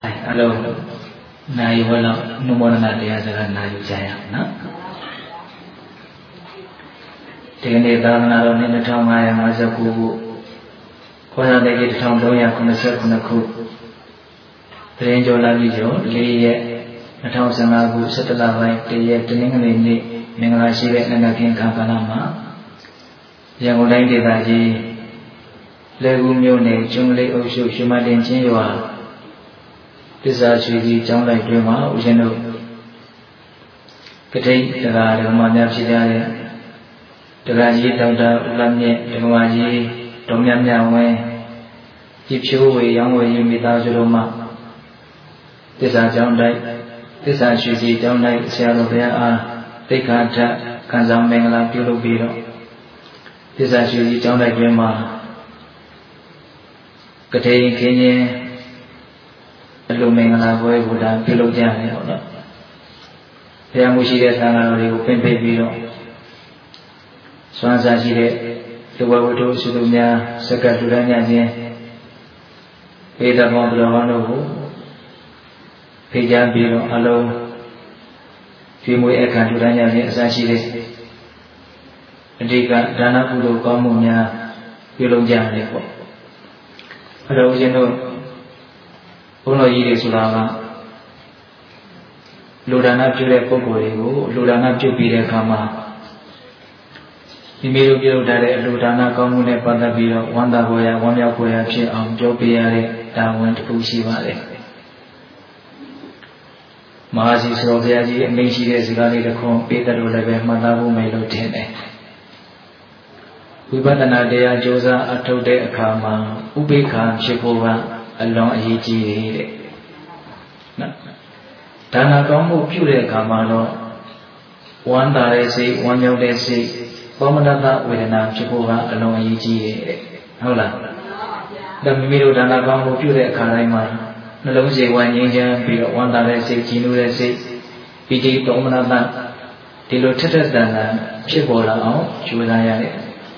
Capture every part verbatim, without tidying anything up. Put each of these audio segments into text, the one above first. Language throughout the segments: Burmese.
Hello, now you will no more than the other now you say, no? Taking the down in the town, I am as a goo. When they get town, don't have to serve on the cook. The angel Lavijo, Lee, a thousand agu, settle like the yet in England, Mingashi, and a king Kankanama. Young lady Baji, Legumune, Jungli Oshu, Shumadin Jinua. This is actually John like Duma, which you know. Kate, the Ramana Chidaya, the Raji, Dada, Lamye, the Maji, Tomyam Yaway, Jipshu, young way in without Roma. This are John like, this actually John like Shallow Bear, they can't Kanzam Bengala, Pilo Biro. This actually John like Duma. Kate, Kenya. Lumina boy would have pillow jam. Yamushi Tana, open baby. Swansaji, the Wawato Sudumia, Sakaturania, Peda Mondo, Peja Biro, Allo, Fimu Ekaturania, Sashi, Dika, Dana Pudo, Comunia, pillow jam. Hello, you know. Uno yiri sulava Ludana Pure Pogo, Ludana Pupire Kama Imiru Dare, Ludana Comune Padabiro, Wanda Boya, Wanda Boya, um, Jopiare, down went Pushivale Mahasi Sroviaji, Mishi Zigari, the Com, Peter Uleve, Madabu Melo Tene Ubadana Dea Josa, Atode Akama, Ubeka, Chipova. Along a Yiji Dana Gomu Pure Kamano one Dare say, one Yode say, Pomanata with an Archipova along a Yiji Hola. The Mimido Dana Gomu Pure Karaima, Naloze one Yaja, Bill one Dare say, Jinure say, Piti Pomanata, Tilo Tetana, Chibola, Chulaya.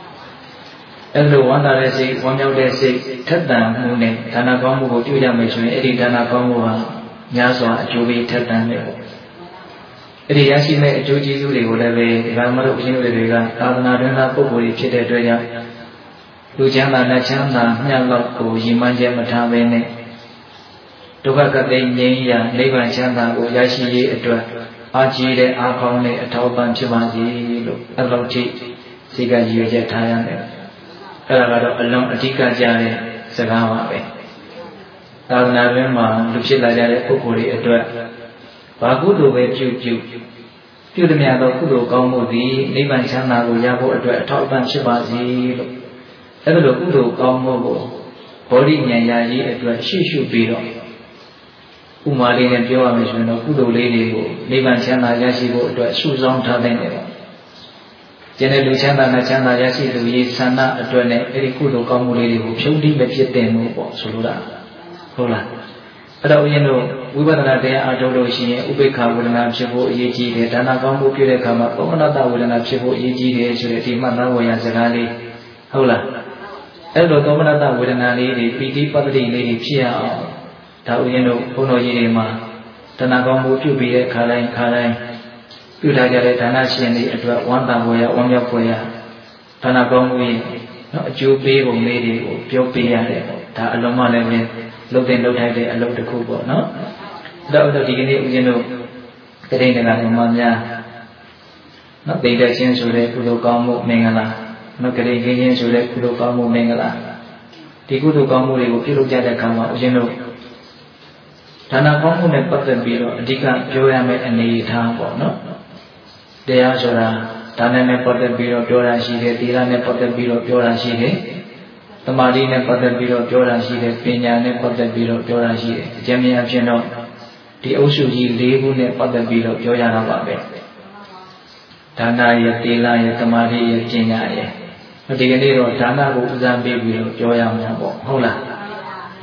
Hello, one that I say, one of them say, Tatan, Mune, Tanagomu, Julia Mission, Eddie Tanagomu, Yaswa, Julie Tatan. Eddie Yashime, Juji, whatever, Ramaro, Jinuriga, Alnadana, Popo, Chitatoya, Lujana, Nachana, Yalako, Yimanja Matavene, Tokaka de Nya, Neva Chana, Yashi, Aji, Akone, Tauban Chimaji, Aloti, Siga Yajatayan. Along a tika jare, Sagama. Alnavema, Lucilla Jare, Pukuri, a dwell. Bagudo, where you do. Pudamiado, Kudo, Gomo, the Nivan Chana, Yabo, a dwell, top and Shibazi. Evelo Kudo, Gomo, Body Yayi, a dwell, she should be. Umari and Joa Mission, Kudo lady, Nivan Chana, Yashibo, a dwell, shoes on Taven. General Chana Nachana Yashi to ye Sana Adwane, Erikudo Kamuli, who showed him a Pietemo, Sula. Hola. But you know, we were not there at Doloshi, Ubeka with an Abshibo Yeji, Tanakamu Purekama, Omanata with an Abshibo Yeji, Shureti Manawa Yazarali. Hola. Eldo Domanata with an Ali, P D Padri, Lady Pia, Taueno, Uno Yirima, Tanakamu Pubi, Kalain, Kalain. Udagare Tanashi and the Edward Wandaboya, Wanyapoya, Tanagomi, not Jubi or Medi or Piopiare, Ta Aloma Level, Logan Lotade, and Lota Kubo, no? That was the beginning, you know, Kadena Mania, not the Dachin Sule, Kudokamu Mengala, not Kadena Sule, Kudokamu Mengala. The Kudokamu, Pilujada Kama, you know. Tanagomu and Patan Biro, Dika, Joyame and Nita, no? They are Sora, Tana Potter Biro, Jora Shide, Tirane Potter Biro, Jora Shide, the Marine Potter Biro, Jora Shide, Pina Potter Biro, Jora Shide, Jamia Geno, the Osuji, Lebu Potter Biro, Joyana Babe, Tana Yatila, Yatamari, Yatina, the Ganero, Tana Zambi Biro, Joyam Hola.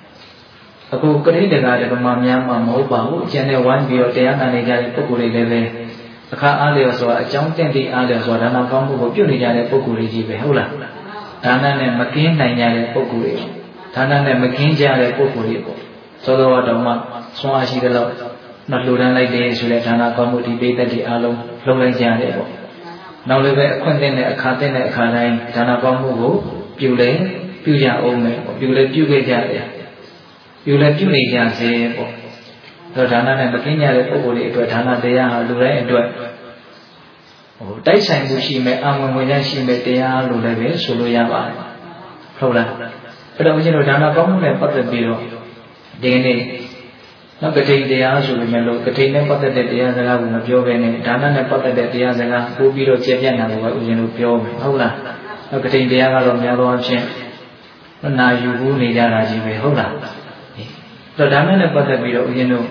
A good Kadina, the Mamma Moba, Jane one Biro, the Ananiga, Pokuri Leve. A car alias or a jumping the alias or an account of Julia Pokuri, Hola. Tana and McKin, Naya Pokuri. Tana and McKin Jare Pokuri. သောတော်တော်မှဆွမ်းအားရှိတဲ့လောက်နောက်လူတန်းလိုက်တယ်ဆိုတဲ့ဒါနကောင်းမှုဒီပိဋကတိအားလုံးလုံးလိုက်ကြရတယ်ပေါ့နောက်လည်းပဲအခွင့်အရေးနဲ့အခါတဲ့နဲ့အခါတိုင်းဒါနကောင်းမှုကိုပြုလဲပြုကြအောင်မယ်ပေါ့ပြုလဲပြုခဲ့ကြတယ်ပြုလဲပြုနေကြစေပေါ့တော့ဒါနနဲ့မကင်းကြတဲ့ပုဂ္ဂိုလ်တွေအတွက်ဒါနတရားဟာလူတိုင်းအတွက်ဟိုတိုက်ဆိုင်မှုရှိမဲ့အဝင်ဝင်ရရှိမဲ့တရားလို့လည်းပဲဆိုလို့ရပါတယ်ဟုတ်လားအဲ့တော့ဦးဇင်းတို့ဒါနကောင်းမှုနဲ့ပတ်သက်ပြီးတော့ဒီနေ့နောက်ကတိတရားဆိုပေမဲ့လို့ကတိနဲ့ပတ်သက်တဲ့တရားစကားကိုမပြောဘဲနဲ့ဒါနနဲ့ပတ်သက်တဲ့တရားစကားပို့ပြီးတော့ကျေပြတ်နေတာကိုဦးဇင်းတို့ပြောမယ်ဟုတ်လားနောက်ကတိတရားကတော့များသောအားဖြင့်နာယူဘူးနေကြတာကြီးပဲဟုတ်လားတော့ဒါနဲ့ပတ်သက်ပြီးတော့ဦးဇင်းတို့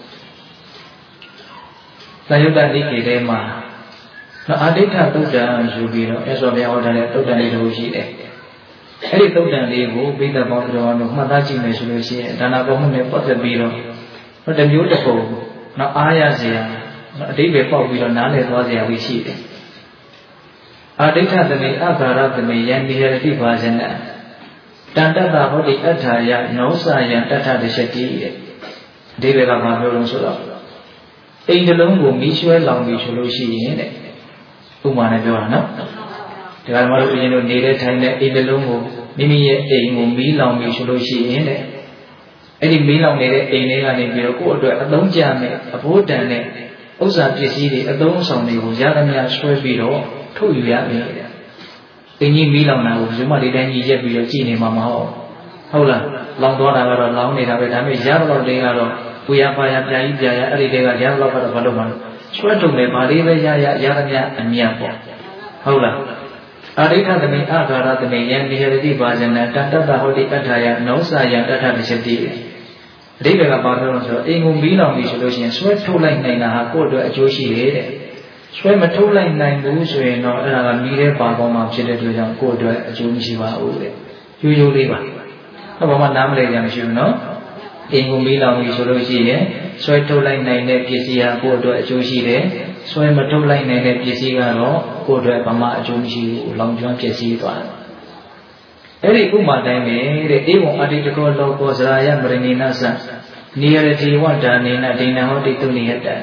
သာယုတ္တတိကေထဲမှာနော်အာဋိဋ္ဌသုတ်တံယူပြီးတော့အဲ့ဆိုဘုရားဟောထားတဲ့သုတ်တံလေးတို့ရှိတယ်အဲ့ဒီသုတ်တံလေးကိုပိဋကပေါင်းတော်တို့မှတ်သားကြည့်မယ်ဆိုလို့ရှိရင်ဒါနကောင်းမှုနဲ့ပတ်သက်ပြီးတော့တမျိုးတစ်ပုံနော်အားရစရာနော်အတိပ္ပယ်ပေါက်ပြီးတော့နားလည်သွားစရာလေးရှိတယ်အာဋိဋ္ဌသမေအဂါရသမေယံနိရတိပါဇနတန်တတ္တဟောတိအထာယနောစယံတထတရှတိတဲ့အတိပ္ပယ်ကဘာပြောလို့ဆိုတော့အိမ်တစ်လုံးကိုမီးရွှဲလောင်ပြီးဆိုလို့ရှိရင်တဲ့ဥပမာနဲ့ပြောတာနော်ဒီကမှာတို့ဦးဇင်းတို့နေတဲ့ထိုင်တဲ့အိမ်တစ်လုံးကိုမိမိရဲ့အိမ်ကိုမီးလောင်ပြီးဆိုလို့ရှိရင်တဲ့အဲ့ဒီမီးလောင်နေတဲ့အိမ်လေးကနေပြီးတော့ကိုယ့်အတွက်အသုံးကျမဲ့အဘိုးတန်တဲ့ဥစ္စာပစ္စည်းတွေအသုံးဆောင်တွေကိုရသမျှဆွဲပြီးတော့ထုတ်ယူရမယ်တဲ့အိမ်ကြီးမီးလောင်တာကိုဒီမှာဒီတိုင်းကြီးရက်ပြီးတော့ကြည်နေမှာမဟုတ်ဟုတ်လားလောင်သွားတာကတော့လောင်နေတာပဲဒါပေမဲ့ရတော့လေးကတော့ပူရပါရပြာကြီးပြာရအဲ့ဒီတဲကရတော့ကတော့ဘာလို့မှဆွဲတုံနေပါလေးပဲရရရသမျှအမြတ်ပေါ့ဟုတ်လားအာဋိဋ္ဌသမေအဂါရသမေယံနိရတိပါဇနတတ္တဟောတိအထာယနောစယံတထတရှတိအဓိပ္ပာယ်ကဘာပြောလို့ဆိုတော့အိမ်ကိုမီးလောင်ပြီဆိုလို့ရှိရင်ဆွဲထုတ်လိုက်နိုင်တာဟာကိုယ့်အတွက်အကျိုးရှိတယ်တဲ့ဆွဲမထုတ်လိုက်နိုင်ဘူးဆိုရင်တော့အဲ့ဒါကမီးတဲ့ပါပေါ်မှာဖြစ်တဲ့အတွက်ကြောင့်ကိုယ့်အတွက်အကျိုးမရှိပါဘူးတဲ့ရိုးရိုးလေးပါအဲ့ဘာမှနားမလည်ကြမရှိဘူးနော်အိမ်ကိုမီးလောင်ပြီဆိုလို့ရှိရင်ဆွဲထုတ်လိုက်နိုင်တဲ့ပစ္စည်းဟာကိုယ့်အတွက်အကျိုးရှိတယ်ဆွဲမထုတ်လိုက်နိုင်တဲ့ပစ္စည်းကတော့ကိုယ့်အတွက်ဘာမှအကျိုးမရှိဘူးလောင်ကျွမ်းပစ္စည်းသွားတယ်အဲ့ဒီဥပမာတိုင်းပဲတဲ့ဧဝံအတ္တိတကောလောကောဇရာယမရဏိနသနိယရတိဝတ္တနေနဒိဏဟောတိတုနိယတံ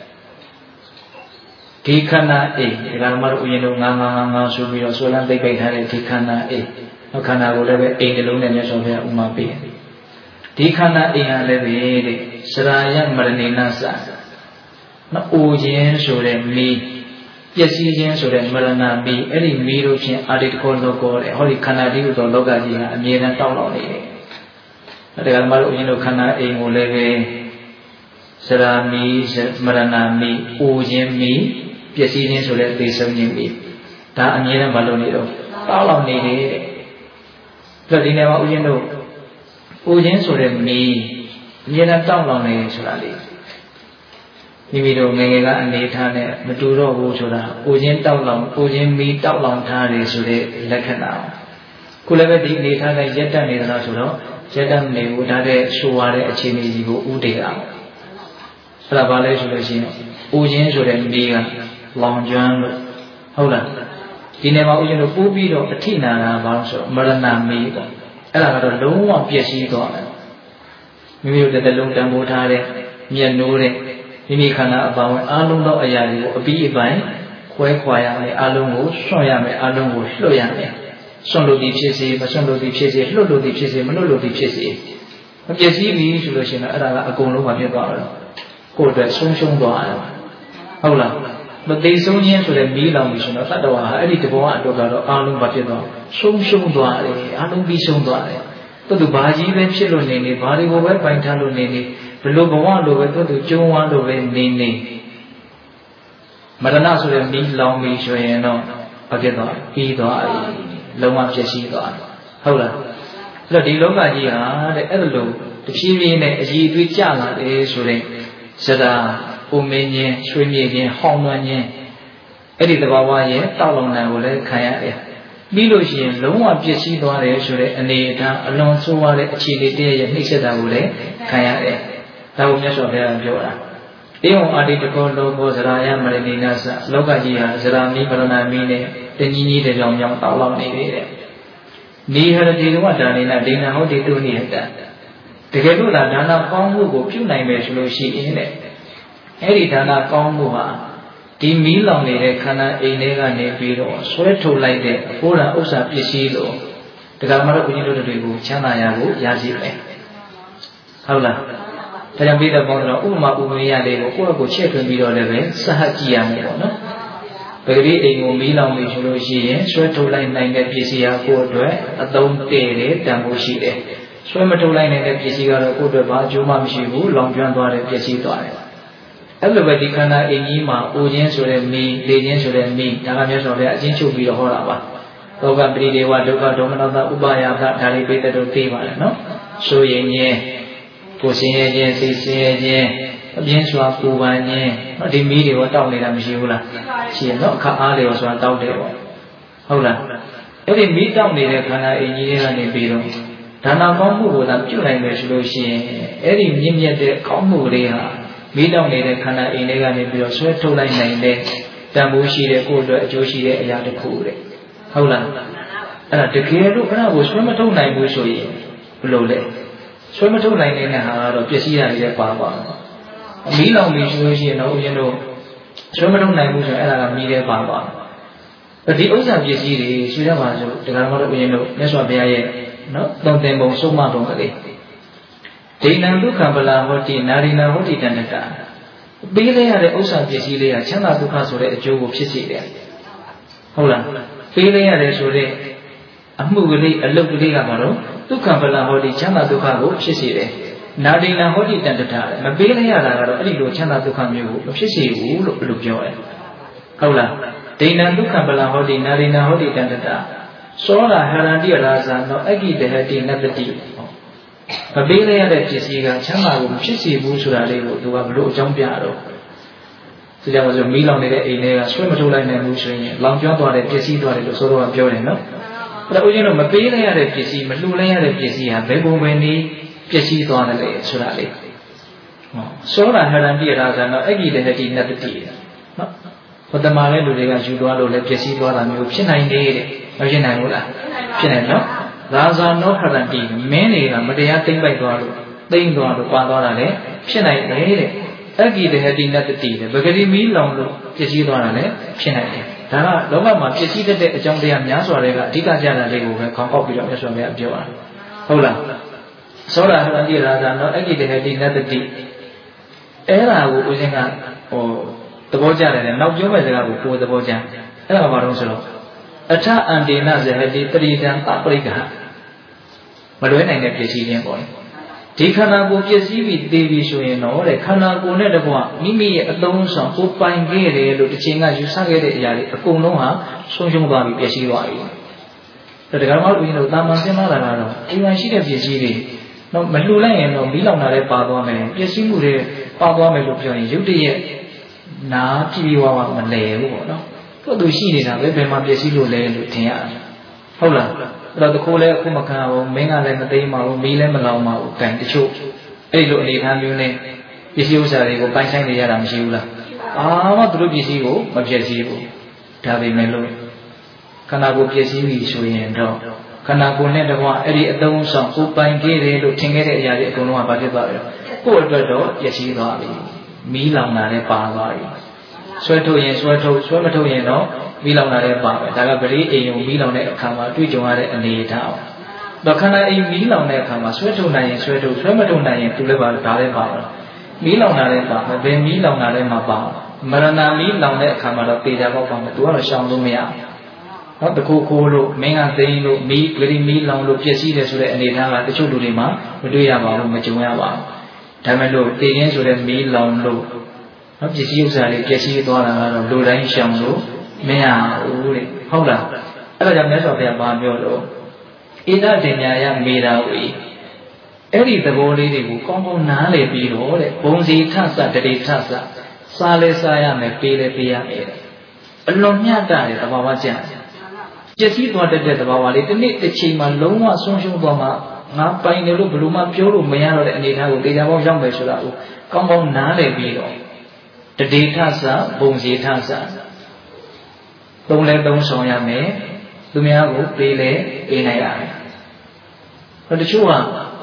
ဒီခန္ဓာအိဒီကမတို့ဥယျာဉ်တို့ငါးငါးငါးငါးဆိုပြီးတော့ဆွဲလန်းသိပ်ပိတ်ထားတဲ့ဒီခန္ဓာအိခန္ဓာကိုလည်းပဲအိမ်တစ်လုံးနဲ့မြတ်စွာဘုရားဥမာပေးတယ်ဒီခန္ဓာအိမ်ဟာလည်းပဲတဲ့ဇရာယမရဏိနသနော်အိုခြင်းဆိုတဲ့မီးပျက်စီးခြင်းဆိုတဲ့မရဏမီးအဲ့ဒီမီးတို့ဖြင့်အာတိတကောလောကောတဲ့ဟောဒီခန္ဓာတိဟုသောလောကကြီးဟာအမြဲတမ်းတောက်လောင်နေတယ်။ဒါကမှလို့ဦးဇင်းတို့ခန္ဓာအိမ်ကိုလည်းပဲဇရာမီးမရဏမီးအိုခြင်းမီးပျက်စီးခြင်းဆိုတဲ့သေဆုံးခြင်းမီးဒါအမြဲတမ်းမလုပ်နေတော့တောက်လောင်နေတယ်တဲ့။ဒါဒီနေ့မှာဦးဇင်းတို့အိုခြင်းဆိုတဲ့မီးအမြဲတမ်းတောက်လောင်နေဆိုတာလေမိမိတို့ငယ်ငယ်ကအနေထားနဲ့မတူတော့ဘူးဆိုတာအိုခြင်းတောက်လောင်အိုခြင်းမီးတောက်လောင်ထားတယ်ဆိုတဲ့လက္ခဏာခုလည်းပဲဒီအနေထားနဲ့ရက်တက်နေသလားဆိုတော့ရက်တက်နေဘူးဒါတဲ့ဆိုရတဲ့အခြေအနေကြီးကိုဥတည်အောင်အဲ့ဒါဘာလဲဆိုလို့ရှိရင်အိုခြင်းဆိုတဲ့မီးကလောင်ကျွမ်းလို့ဟုတ်လားဒီနေ့မှာဦးဇင်းတို့ပို့ပြီးတော့အထိနာတာဘာလို့ဆိုတော့မရဏမီးပေါ့အဲ့ဒါကတော့လုံးဝပျက်စီးသွားတယ်မိမိတို့တစ်သက်လုံးတန်ဖိုးထားတဲ့မျက်နှိုးတဲ့မိမိခန္ဓာအပေါင်းအားလုံးသောအရာတွေကိုအပြီးအပိုင်းခွဲခွာရမယ်အားလုံးကိုဆွန့်ရမယ်အားလုံးကိုလွှတ်ရမယ်ဆွန့်လို့ဒီဖြစ်စေမဆွန့်လို့ဒီဖြစ်စေလွှတ်လို့ဒီဖြစ်စေမလွှတ်လို့ဒီဖြစ်စေမပျက်စီးပြီဆိုလို့ရှိရင်အဲ့ဒါကအကုန်လုံးမဖြစ်သွားတော့ကိုယ်အတွက်ဆုံးရှုံးသွားတယ်ဟုတ်လားမသိဆုံးခြင်းဆိုတဲ့မီးလောင်ပြီဆိုတော့တတ္တဝါဟာအဲ့ဒီတဘောအတွက်ကတော့အားလုံးမဖြစ်သွားဆုံးရှုံးသွားတယ်အားလုံးပြီးဆုံးသွားတယ်သူတို့ဘာကြီးပဲဖြစ်လို့နေနေဘာတွေကိုပဲပိုင်ထားလို့နေနေဘလို့ဘဝလိုပဲသူတို့ကျုံးဝမ်းလိုပဲနေနေမရဏဆိုတဲ့မီးလောင်ပြီဆိုရင်တော့ဘာဖြစ်သွားပြီးသွားပြီလုံးဝဖြစ်ရှိသွားတယ်ဟုတ်လားအဲ့တော့ဒီလောကကြီးဟာတဲ့အဲ့လိုတဖြည်းဖြည်းနဲ့အည်အသွေးကျလာတယ်ဆိုတဲ့ဇရာပုံမင်းချင်းရွှေမြေချင်းဟောင်းနှွမ်းချင်းအဲ့ဒီတဘာဝရဲ့တောက်လောင်တာကိုလည်းခံရတယ်ပြီးလို့ရှိရင်လုံးဝပျက်စီးသွားတယ်ဆိုတဲ့အနေအထားအလွန်ဆိုးရတဲ့အခြေအနေတည်းရဲ့နှိမ့်ဆက်တာကိုလည်းခံရတယ်ဒါကိုမြတ်စွာဘုရားပြောတာဧဝံအာတိတကောလောကောဇရာယမရဏိနသလောကကြီးဟာဇရာမီးမရဏမီးနဲ့တညီညီတကြောင်ကြောင်တောက်လောင်နေပြီတဲ့နိဟရတိဝတ္တနေနဒိဏဟောတိတုနိယတတတကယ်လို့ဒါဒါနကောင်းမှုကိုပြုနိုင်မယ်ဆိုလို့ရှိရင်လေအဲ့ဒီဒါနကောင်းမှုဟာဒီမီးလောင်နေတဲ့ခန္ဓာအိမ်ထဲကနေပြီးတော့ဆွဲထုတ်လိုက်တဲ့အဖို့ရာဥစ္စာပစ္စည်းလို့တရားမတော်ဘုရားတို့တွေကိုချမ်းသာရဖို့ရရှိမယ်ဟုတ်လားဒါကြောင့်ပြီးတော့ပေါင်းတော့ဥပမာဥပမေယလေးကိုကိုယ့်အကိုချက်ထွင်ပြီးတော့လည်းပဲစဟကြည့်ရမယ်ပေါ့နော်ပဂရိအိမ်ကိုမီးလောင်ပြီဆိုလို့ရှိရင်ဆွဲထုတ်လိုက်နိုင်တဲ့ပစ္စည်းဟာကိုယ့်အတွက်အသုံးတည့်တယ်တန်ဖိုးရှိတယ်ဆွဲမထုတ်လိုက်နိုင်တဲ့ပစ္စည်းကတော့ကိုယ့်အတွက်ဘာအကျိုးမှမရှိဘူးလောင်ကျွမ်းသွားတဲ့ပစ္စည်းသွားတယ်အဲ့လိုပဲဒီခန္ဓာအိမ်ကြီးမှာအိုခြင်းဆိုတဲ့မီးလေခြင်းဆိုတဲ့မီးဒါကမြတ်စွာဘုရားအချင်းချုပ်ပြီးတော့ဟောတာပါသောကပရိဒေဝဒုက္ခဒေါမနတဥပါယသဒါလေးပိတ္တတို့သိပါလေနော်ဆိုရင်ချင်းကိုယ်ဆင်းရဲခြင်းစိတ်ဆင်းရဲခြင်းအပြင်းစွာပူပန်ခြင်းဒီမီးတွေတောက်နေတာမရှိဘူးလားရှိရနော်အခါအားတွေဆိုတာတောက်တယ်ပေါ့ဟုတ်လားအဲ့ဒီမီးတောက်နေတဲ့ခန္ဓာအိမ်ကြီးတွေကနေပြီးတော့ဒါနကောင်းမှုကိုသာပြုနိုင်မယ်ဆိုလို့ရှိရင်အဲ့ဒီမြင့်မြတ်တဲ့ကောင်းမှုတွေဟာမီးတောက်နေတဲ့ခန္ဓာအိမ်တွေကနေပြီးတော့ဆွဲထုတ်လိုက်နိုင်တဲ့တန်ဖိုးရှိတဲ့ကိုယ်အတွက်အကျိုးရှိတဲ့အရာတစ်ခုတဲ့ဟုတ်လားအဲ့ဒါတကယ်လို့အဲ့ဒါကိုဆွဲမထုတ်နိုင်ဘူးဆိုရင်ဘယ်လိုလဲဆွဲမထုတ်နိုင်တဲ့ဟာကတော့ပစ္စည်းရတယ်ပါပါမီးလောင်ပြီဆိုလို့ရှိရင်တော့ဦးဇင်းတို့ဆွဲမထုတ်နိုင်ဘူးဆိုရင်အဲ့ဒါကမီးတဲ့ပါပါဒီဥစ္စာပစ္စည်းတွေဆွေးရပါဆိုတရားတော်ဦးဇင်းတို့မြတ်စွာဘုရားရဲ့နော်တုံတင်ပုံဆုံးမပုံကလေးဒိဏံဒုက္ခပလာဟောတိနာရိနာဟောတိတဏ္ဍတာပေးလိုက်ရတဲ့ဥစ္စာပစ္စည်းလေးကချမ်းသာဒုက္ခဆိုတဲ့အကျိုးကိုဖြစ်စေတယ်ဟုတ်လားပေးလိုက်ရတယ်ဆိုတဲ့အမှုကလေးအလုပ်ကလေးကဘာလို့ဒုက္ခပလာဟောတိချမ်းသာဒုက္ခကိုဖြစ်စေတယ်နာရိနာဟောတိတဏ္ဍတာမပေးလိုက်ရတာကတော့အဲ့ဒီလိုချမ်းသာဒုက္ခမျိုးကိုမဖြစ်စေဘူးလို့ဘယ်လိုပြောလဲဟုတ်လားဒိဏံဒုက္ခပလာဟောတိနာရိနာဟောတိတဏ္ဍတာသောရာဟရန္တိရာဇာနောအဂိတဟတိနတ္တိမပေးလိုက်ရတဲ့ပစ္စည်းကချမ်းသာကိုမဖြစ်စေဘူးဆိုတာလေးကိုသူကဘလို့အကြောင်းပြတော့ဒီကြောင့်ဆိုမီးလောင်နေတဲ့အိမ်တွေကဆွဲမထုတ်လိုက်နိုင်ဘူးဆိုရင်လောင်ကျွမ်းသွားတဲ့ပစ္စည်းသွားတယ်လို့ဆိုတော့ပြောတယ်နော်အဲ့ဒါဦးဇင်းတို့မပေးလိုက်ရတဲ့ပစ္စည်းမလှူလိုက်ရတဲ့ပစ္စည်းဟာဘယ်ပုံပဲနည်းပစ္စည်းသွားတယ်လေဆိုတာလေးဟောသောရာဟရန္တိရာဇာနောအဂိတဟတိနတ္တိနော်ဘုဒ္ဓမာလည်းလူတွေကယူသွားလို့လည်းပစ္စည်းသွားတာမျိုးဖြစ်နိုင်တယ်တဲ့မဖြစ်နိုင်ဘူးလားဖြစ်နိုင်နော်ရာဇာနောဟရန္တိမင်းတွေကမတရားသိမ့်ပိုက်သွားလို့သိမ့်သွားလို့ပါသွားတာလည်းဖြစ်နိုင်တယ်တဲ့အဂိတဟတိနတ္တိတဲ့ပဂရိမီလောင်လို့ပစ္စည်းသွားတာလည်းဖြစ်နိုင်တယ်ဒါကလောကမှာပစ္စည်းတတ်တဲ့အကြောင်းတရားများစွာတွေကအဓိကကြတာလေးကိုပဲခေါင်းပေါက်ပြီးတော့မြတ်စွာဘုရားပြောတာဟုတ်လားသောရာဟရန္တိရာဇာနောအဂိတဟတိနတ္တိအဲ့ဒါကိုဦးဇင်းကဟိုသဘောကျတယ်နောက်ပြောမဲ့စကားကိုကိုယ်သဘောကျအဲ့ဒါကဘာလို့ဆိုတော့အထအန္တေနဇဟတိတရိတံအပရိက္ခမလွဲနိုင်တဲ့ပစ္စည်းချင်းပေါ့လေဒီခန္ဓာကိုယ်ပစ္စည်းပြီးသိပြီဆိုရင်တော့တဲ့ခန္ဓာကိုယ်နဲ့တကွမိမိရဲ့အသုံးဆောင်ကိုပိုင်ခဲ့တယ်လို့တစ်ချိန်ကယူဆခဲ့တဲ့အရာတွေအကုန်လုံးဟာဆုံးရှုံးသွားပြီပျက်စီးသွားပြီဒါတကယ်မှဦးဇင်းတို့တာမန်စဉ်းစားတာကတော့အိမ်မှာရှိတဲ့ပစ္စည်းတွေတော့မလှူလိုက်ရင်တော့မီးလောင်တာလည်းပါသွားမယ်ပစ္စည်းမှုတွေပါသွားမယ်လို့ပြောရင်ရုပ်တရက်နာပြည့်ပြည့်ဝဝမလဲဘူးပေါ့နော်သူ့သူရှိနေတာပဲဘယ်မှာပစ္စည်းလို့လဲလို့ထင်ရတယ်ဟုတ်လားအဲ့တော့တခိုးလည်းအခုမခံဘူးမင်းကလည်းမသိမ်းပါဘူးမီးလည်းမလောင်ပါဘူးကံတချို့အဲ့လိုအနေထားမျိုးနဲ့ပစ္စည်းဥစ္စာတွေကိုပိုင်ဆိုင်နေရတာမရှိဘူးလားအာမသူတို့ပစ္စည်းကိုမပျက်စီးဘူးဒါပေမဲ့လို့ခန္ဓာကိုယ်ပျက်စီးပြီဆိုရင်တော့ခန္ဓာကိုယ်နဲ့တကွအဲ့ဒီအသုံးဆောင်ကိုပိုင်ခဲ့တယ်လို့ထင်ခဲ့တဲ့အရာတွေအကုန်လုံးကဘာဖြစ်သွားလဲကိုယ့်အတွက်တော့ပျက်စီးသွားပြီမီးလောင်တာလည်းပါသွားပြီဆွဲထုတ်ရင်ဆွဲထုတ်ဆွဲမထုတ်ရင်တော့မီးလောင်တာလည်းပါပဲဒါကပရိအိမ်ကိုမီးလောင်တဲ့အခါမှာတွေ့ကြုံရတဲ့အနေအထားအောင်တော့ခန္ဓာအိမ်မီးလောင်တဲ့အခါမှာဆွဲထုတ်နိုင်ရင်ဆွဲထုတ်ဆွဲမထုတ်နိုင်ရင်သူလည်းပါဒါလည်းပါတော့မီးလောင်တာလည်းပါပဲဘယ်မီးလောင်တာလည်းမပါမရဏမီးလောင်တဲ့အခါမှာတော့ပေကြပေါက်ပါမယ်သူကတော့ရှောင်လို့မရနော်တခုခိုးလို့မင်းကသိမ်းလို့မီးဂရီမီးလောင်လို့ပျက်စီးတယ်ဆိုတဲ့အနေအထားကတချို့လူတွေမှာမတွေ့ရပါဘူးမကြုံရပါဘူးဒါမဲ့လို့တည်ရင်းဆိုတဲ့မီးလောင်လို့နော်ပစ္စည်းဥစ္စာတွေပျက်စီးသွားတာကတော့လူတိုင်းရှောင်လို့မရဘူးတဲ့ဟုတ်လားအဲ့ဒါကြောင့်မြတ်စွာဘုရားပြောလို့ဣဒတင်ညာယမေတာဝီအဲ့ဒီသဘောလေးတွေကိုကောင်းကောင်းနားလည်ပြီးတော့တဲ့ဘုံစီထဆတတိထဆစားလဲစားရမယ်ပေးလဲပေးရမယ်တဲ့အလွန်မြတ်တဲ့သဘာဝကျင့်ပျက်စီးသွားတတ်တဲ့သဘာဝလေးတစ်နေ့တစ်ချိန်မှာလုံးဝဆုံးရှုံးသွားမှာငါပိုင်တယ်လို့ဘယ်လိုမှပြောလို့မရတော့တဲ့အနေအထားကိုတရားပေါင်းရောက်မယ်ဆိုတာကိုကောင်းကောင်းနားလည်ပြီးတော့တတိထဆဘုံစီထဆသုံးလဲသုံးဆောင်ရမယ်သူများကိုပေးလဲပေးနိုင်ရမယ်တချို့က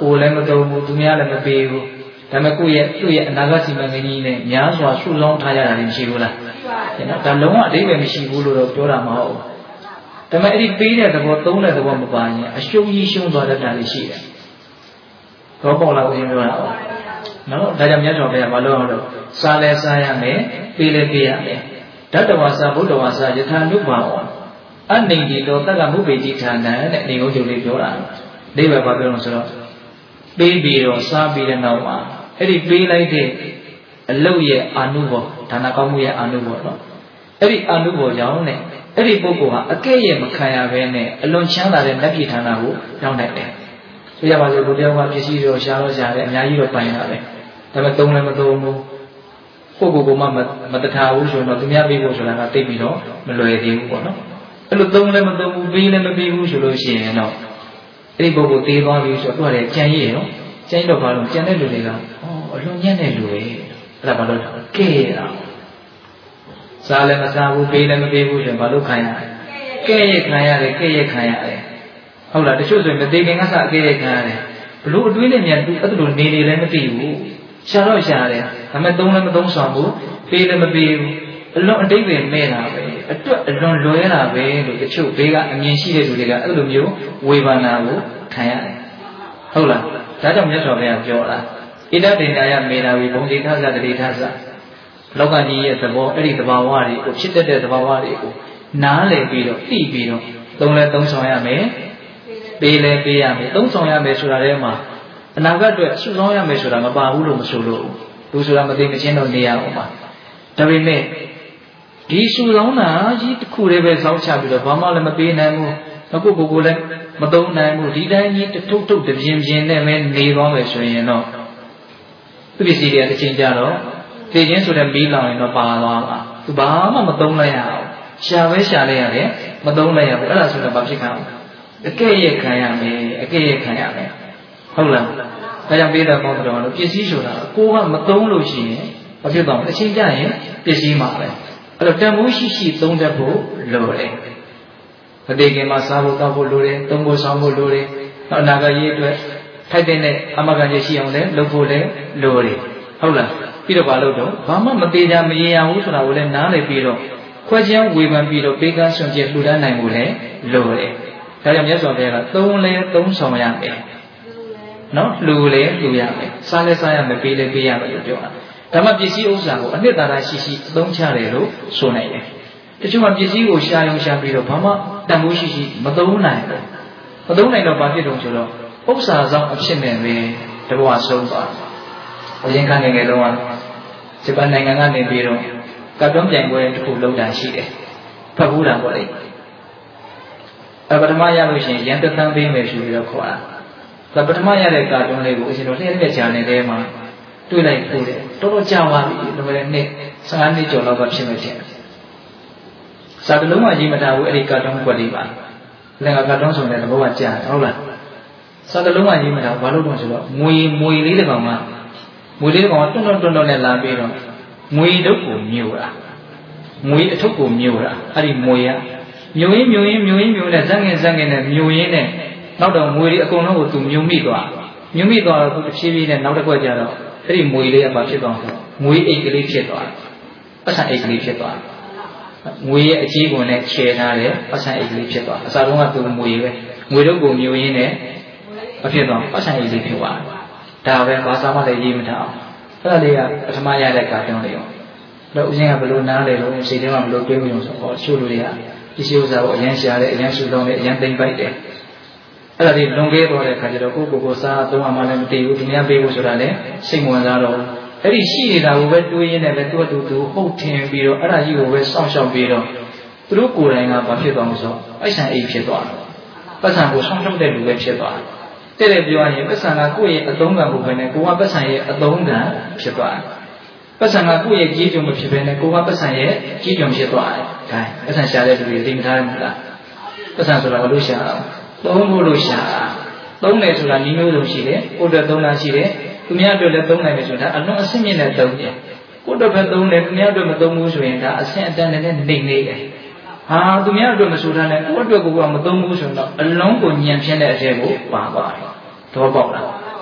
ကိုယ်လည်းမသုံးဘူးသူများလည်းမပေးဘူးဒါပေမဲ့ကိုယ့်ရဲ့သူ့ရဲ့အနာဂတ်စီမံကိန်းကြီးနဲ့များစွာစုဆောင်းထားရတာမရှိဘူးလားနော်ဒါလုံးဝအဓိပ္ပာယ်မရှိဘူးလို့တော့ပြောတာမဟုတ်ဘူးဒါပေမဲ့အဲ့ဒီပေးတဲ့သဘောသုံးတဲ့သဘောမပါရင်အရှုံးကြီးရှုံးသွားတတ်တာလေးရှိတယ်တော့ပေါ့လားဦးရှင်ပြောတာနော်ဒါကြောင့်မြတ်စွာဘုရားမလို့အောင်တော့စားလဲစားရမယ်ပေးလဲပေးရမယ်ဓတ္တဝါစာဘုဒ္ဓဝါစာယထာနုဘာဝအနိတိတောတက္ကမုပေတိဌာနံတဲ့ဒီကုန်းချုပ်လေးပြောတာအိဗယ်ဘာပြောလို့ဆိုတော့ပေးပြီးတော့စားပြီးတဲ့နောက်မှာအဲ့ဒီပေးလိုက်တဲ့အလုတ်ရဲ့အာနုဘောဒါနကောင်းမှုရဲ့အာနုဘောနော်အဲ့ဒီအာနုဘောကြောင့်နဲ့အဲ့ဒီပုဂ္ဂိုလ်ဟာအကဲ့ရဲ့မခံရဘဲနဲ့အလွန်ချမ်းသာတဲ့နတ်ပြည်ဌာနကိုရောက်နိုင်တယ်ဆိုရပါစို့လူတယောက်ကပစ္စည်းတော့ရှားတော့ရှားတယ်အများကြီးတော့ပိုင်တာပဲဒါပေမဲ့သုံးလည်းမသုံးဘူးကိုယ့်ကိုယ်ကိုမှမတထားဘူးဆိုရင်တော့သူများပေးဖို့ဆိုတာကတိတ်ပြီးတော့မလွယ်သေးဘူးပေါ့နော်အဲ့လိုသုံးလည်းမသုံးဘူးပေးလည်းမပေးဘူးဆိုလို့ရှိရင်တော့အဲ့ဒီပုဂ္ဂိုလ်သေးသွားပြီဆိုတော့သူကလည်းကြံရည်ရောကြံတော့ဘာလို့ကြံတဲ့လူတွေကဩအလွန်ညံ့တဲ့လူပဲအဲ့ဒါဘာလို့ကဲရတာစားလည်းမစားဘူးပေးလည်းမပေးဘူးဆိုရင်ဘာလို့ခံရလဲကဲရခံရတယ်ကဲရခံရတယ်ဟုတ်လားတချို့ဆိုရင်မသေးခင်ကစအကဲရခံရတယ်ဘလို့အတွေးနဲ့မြန်သူအဲ့လိုနေနေလည်းမသိဘူးရှာတော့ရှာတယ်ဒါပေမဲ့သုံးလည်းမသုံးဆောင်ဘူးပေးလည်းမပေးဘူးအလွန်အတိတ်ပဲမဲ့တာပဲအတွက်အလွန်လွယ်တာပဲလို့တချို့ဘေးကအမြင်ရှိတဲ့လူတွေကအဲ့လိုမျိုးဝေဘာနာကိုခံရတယ်ဟုတ်လားဒါကြောင့်မြတ်စွာဘုရားပြောတာဣဒဒေနာယမေနာဝီဘုံတိထသတတိထသလောကကြီးရဲ့သဘောအဲ့ဒီသဘာဝတွေကိုဖြစ်တတ်တဲ့သဘာဝတွေကိုနားလည်ပြီးတော့သိပြီးတော့သုံးလဲသုံးဆောင်ရမယ်ပေးလဲပေးရမယ်သုံးဆောင်ရမယ်ဆိုတာထဲမှာအနာဂတ်အတွက်စုဆောင်းရမယ်ဆိုတာမပါဘူးလို့မဆိုလို့လူဆိုတာမသိမချင်းတော့နေရအောင်ပါဒါပေမဲ့ဒီစုဆောင်းတာကြီးတစ်ခုတည်းပဲစောင့်ချပြီးတော့ဘာမှလည်းမပေးနိုင်ဘူးအခုကိုကိုလည်းမသုံးနိုင်ဘူးဒီတိုင်းကြီးတထုပ်ထုပ်တပြင်းပြင်းနဲ့ပဲနေသွားမယ်ဆိုရင်တော့သူပစ္စည်းတွေကတစ်ချိန်ကြတော့သိချင်းဆိုတဲ့မီးလောင်ရင်တော့ပါသွားတာသူဘာမှမသုံးလိုက်ရအောင်ရှာပဲရှာလိုက်ရတယ်မသုံးလိုက်ရဘူးအဲ့ဒါဆိုတော့ဘာဖြစ်ခံအောင်အကဲ့ရဲ့ခံရမယ်အကဲ့ရဲ့ခံရမယ်ဟုတ်လားဒါကြောင့်ပေးတဲ့ပေါင်းတော်လို့ပစ္စည်းဆိုတာကိုကမသုံးလို့ရှိရင်ဘာဖြစ်သွားမလဲအချိန်ကြရင်ပစ္စည်းမှာပဲအဲ့တော့တန်ဖိုးရှိရှိသုံးတတ်ဖို့လိုတယ်မတည်ခင်မှာစားဖို့တောက်ဖို့လိုတယ်သုံးဖို့ဆောင်ဖို့လိုတယ်နောက်အနာဂတ်ရေးအတွက်ထိုက်တဲ့အမဂ္ဂရရှိအောင်လည်းလုပ်ဖို့လည်းလိုတယ်ဟုတ်လားပြီးတော့ဘာလို့တော့ဘာမှမသေးကြမရေရဘူးဆိုတာကိုလည်းနားလည်ပြီးတော့ခွဲခြားဝေဖန်ပြီးတော့ပေးကမ်းဆွံ့ကျလှူဒန်းနိုင်ဖို့လည်းလိုတယ်ဒါကြောင့်မြတ်စွာဘုရားကသုံးလဲသုံးဆောင်ရမယ်နော်လှူလဲလှူရမယ်စားလဲစားရမယ်ပေးလဲပေးရမယ်လို့ပြောတာဒါမှပစ္စည်းဥစ္စာကိုအနှစ်သာရရှိရှိအသုံးချတယ်လို့ဆိုနိုင်တယ်တချို့ကပစ္စည်းကိုရှာရုံရှာပြီးတော့ဘာမှတန်ဖိုးရှိရှိမသုံးနိုင်ဘူးမသုံးနိုင်တော့ဘာဖြစ်တုံးဆိုတော့ဥစ္စာဆောင်အဖြစ်နဲ့ပဲတဘဝဆုံးသွားအရင်ကငယ်ငယ်တုန်းကဂျပန်နိုင်ငံကနေပြီးတော့ကတ်တွန်းပြိုင်ပွဲတစ်ခုလုပ်တာရှိတယ်ဖတ်ဘူးတာပေါ့လေအဲပထမရလို့ရှိရင်ရန်တသန်းပေးမယ်ဆိုပြီးတော့ခေါ်တာဒါပထမရတဲ့ကာတွန်းလေးကိုအရှင်တို့လျှက်လက်ချာနေတဲ့မှာတွေ့လိုက်ပို့တယ်တော်တော်ကြာသွားပြီဒါပေမဲ့နှစ်ဆယ်ငါးနှစ်ကျော်လောက်ကဖြစ်နေတယ်စာတလုံးမှရေးမထားဘူးအဲ့ဒီကာတွန်းကွက်လေးပါလည်းကာတွန်းဆိုတဲ့သဘောကကြာတယ်ဟုတ်လားစာတလုံးမှရေးမထားဘာလို့လဲဆိုတော့ငွေငွေလေးတစ်ကောင်မှငွေလေးတစ်ကောင်ကတွန်းတွန်းတွန်းတွန်းနဲ့လာပြီးတော့ငွေတုပ်ကိုမြို့တာငွေအထုပ်ကိုမြို့တာအဲ့ဒီငွေကမြို့ရင်းမြို့ရင်းမြို့ရင်းမြို့နဲ့ဇက်ငင်ဇက်ငင်နဲ့မြို့ရင်းနဲ့နောက်တော့ငွေတွေအကုန်လုံးကိုသူမြို့မိသွားမြို့မိသွားတော့သူတစ်ဖြည်းဖြည်းနဲ့နောက်တစ်ခွက်ကျတော့အဲ့ဒီငွေလေးကဘာဖြစ်သွားလဲငွေအိတ်ကလေးဖြစ်သွားတယ်ပတ်စံအိတ်ကလေးဖြစ်သွားတယ်ငွေရဲ့အကြီးကွန်နဲ့ခြေထားတယ်ပတ်စံအိတ်ကလေးဖြစ်သွားအစားလုံးကသူငွေပဲငွေတုပ်ကိုမြို့ရင်းနဲ့မဖြစ်သွားပတ်စံအိတ်လေးဖြစ်သွားဒါပဲဘာသာမှလည်းရေးမထားအောင်အဲ့ဒါလေးကပထမရတဲ့ကာတွန်းလေးရောတော့ဦးဇင်းကဘယ်လိုနားလဲလို့စိတ်ထဲမှာဘယ်လိုတွေးမိလို့ဆိုတော့ချို့လူတွေကပစ္စည်းဥစ္စာကိုအရင်ရှာတယ်အရင်စုလုံးတယ်အရင်သိမ့်ပိုက်တယ်အဲ့ဒါဒီလွန်ခဲ့သွားတဲ့ခါကျတော့ကိုယ့်ကိုယ်ကိုစားသုံးမှလည်းမတည်ဘူးသူများပေးဖို့ဆိုတာလည်းစိတ်ဝင်စားတော့အဲ့ဒီရှိနေတာကိုပဲတွေးရင်းနဲ့ပဲသူ့အတူတူဟုတ်ထင်ပြီးတော့အဲ့ဒါကြီးကိုပဲစောင့်ရှောက်ပြီးတော့သူတို့ကိုယ်တိုင်ကဘာဖြစ်သွားလို့ဆိုပိုက်ဆံအိတ်ဖြစ်သွားတယ်ပတ်ဆံကိုဆောင်းရှောက်တဲ့လူပဲဖြစ်သွားတယ်တဲ့တဲ့ပြောရင်ပတ်ဆံကကိုယ့်ရဲ့အသုံးကံကိုပဲနဲ့ကိုကပတ်ဆံရဲ့အသုံးကံဖြစ်သွားတယ်ပတ်ဆံကကိုယ့်ရဲ့ကြီးကျုံမဖြစ်ဘဲနဲ့ကိုကပတ်ဆံရဲ့ကြီးကျုံဖြစ်သွားတယ်ဒါပတ်ဆံရှာတဲ့လူတွေသိမထားဘူးလားပတ်ဆံဆိုတာဘာလို့ရှာတာသုံးဖို့လို့ရှာတာသုံးတယ်ဆိုတာနည်းမျိုးစုံရှိတယ်ကိုယ့်အတွက်သုံးတာရှိတယ်သူများအတွက်လည်းသုံးနိုင်တယ်ဆိုတာအလွန်အဆင့်မြင့်တဲ့သုံးတယ်ကိုယ့်အတွက်ပဲသုံးတယ်သူများအတွက်မသုံးဘူးဆိုရင်ဒါအဆင့်အတန်းနဲ့နေနေတယ်ဟာသူများအတွက်မဆိုထားနဲ့ကိုယ့်အတွက်ကိုယ်ကမသုံးဘူးဆိုတော့အလုံးကိုညံပြင်းတဲ့အထက်ကိုပါပါတယ်သဘောပေါက်လား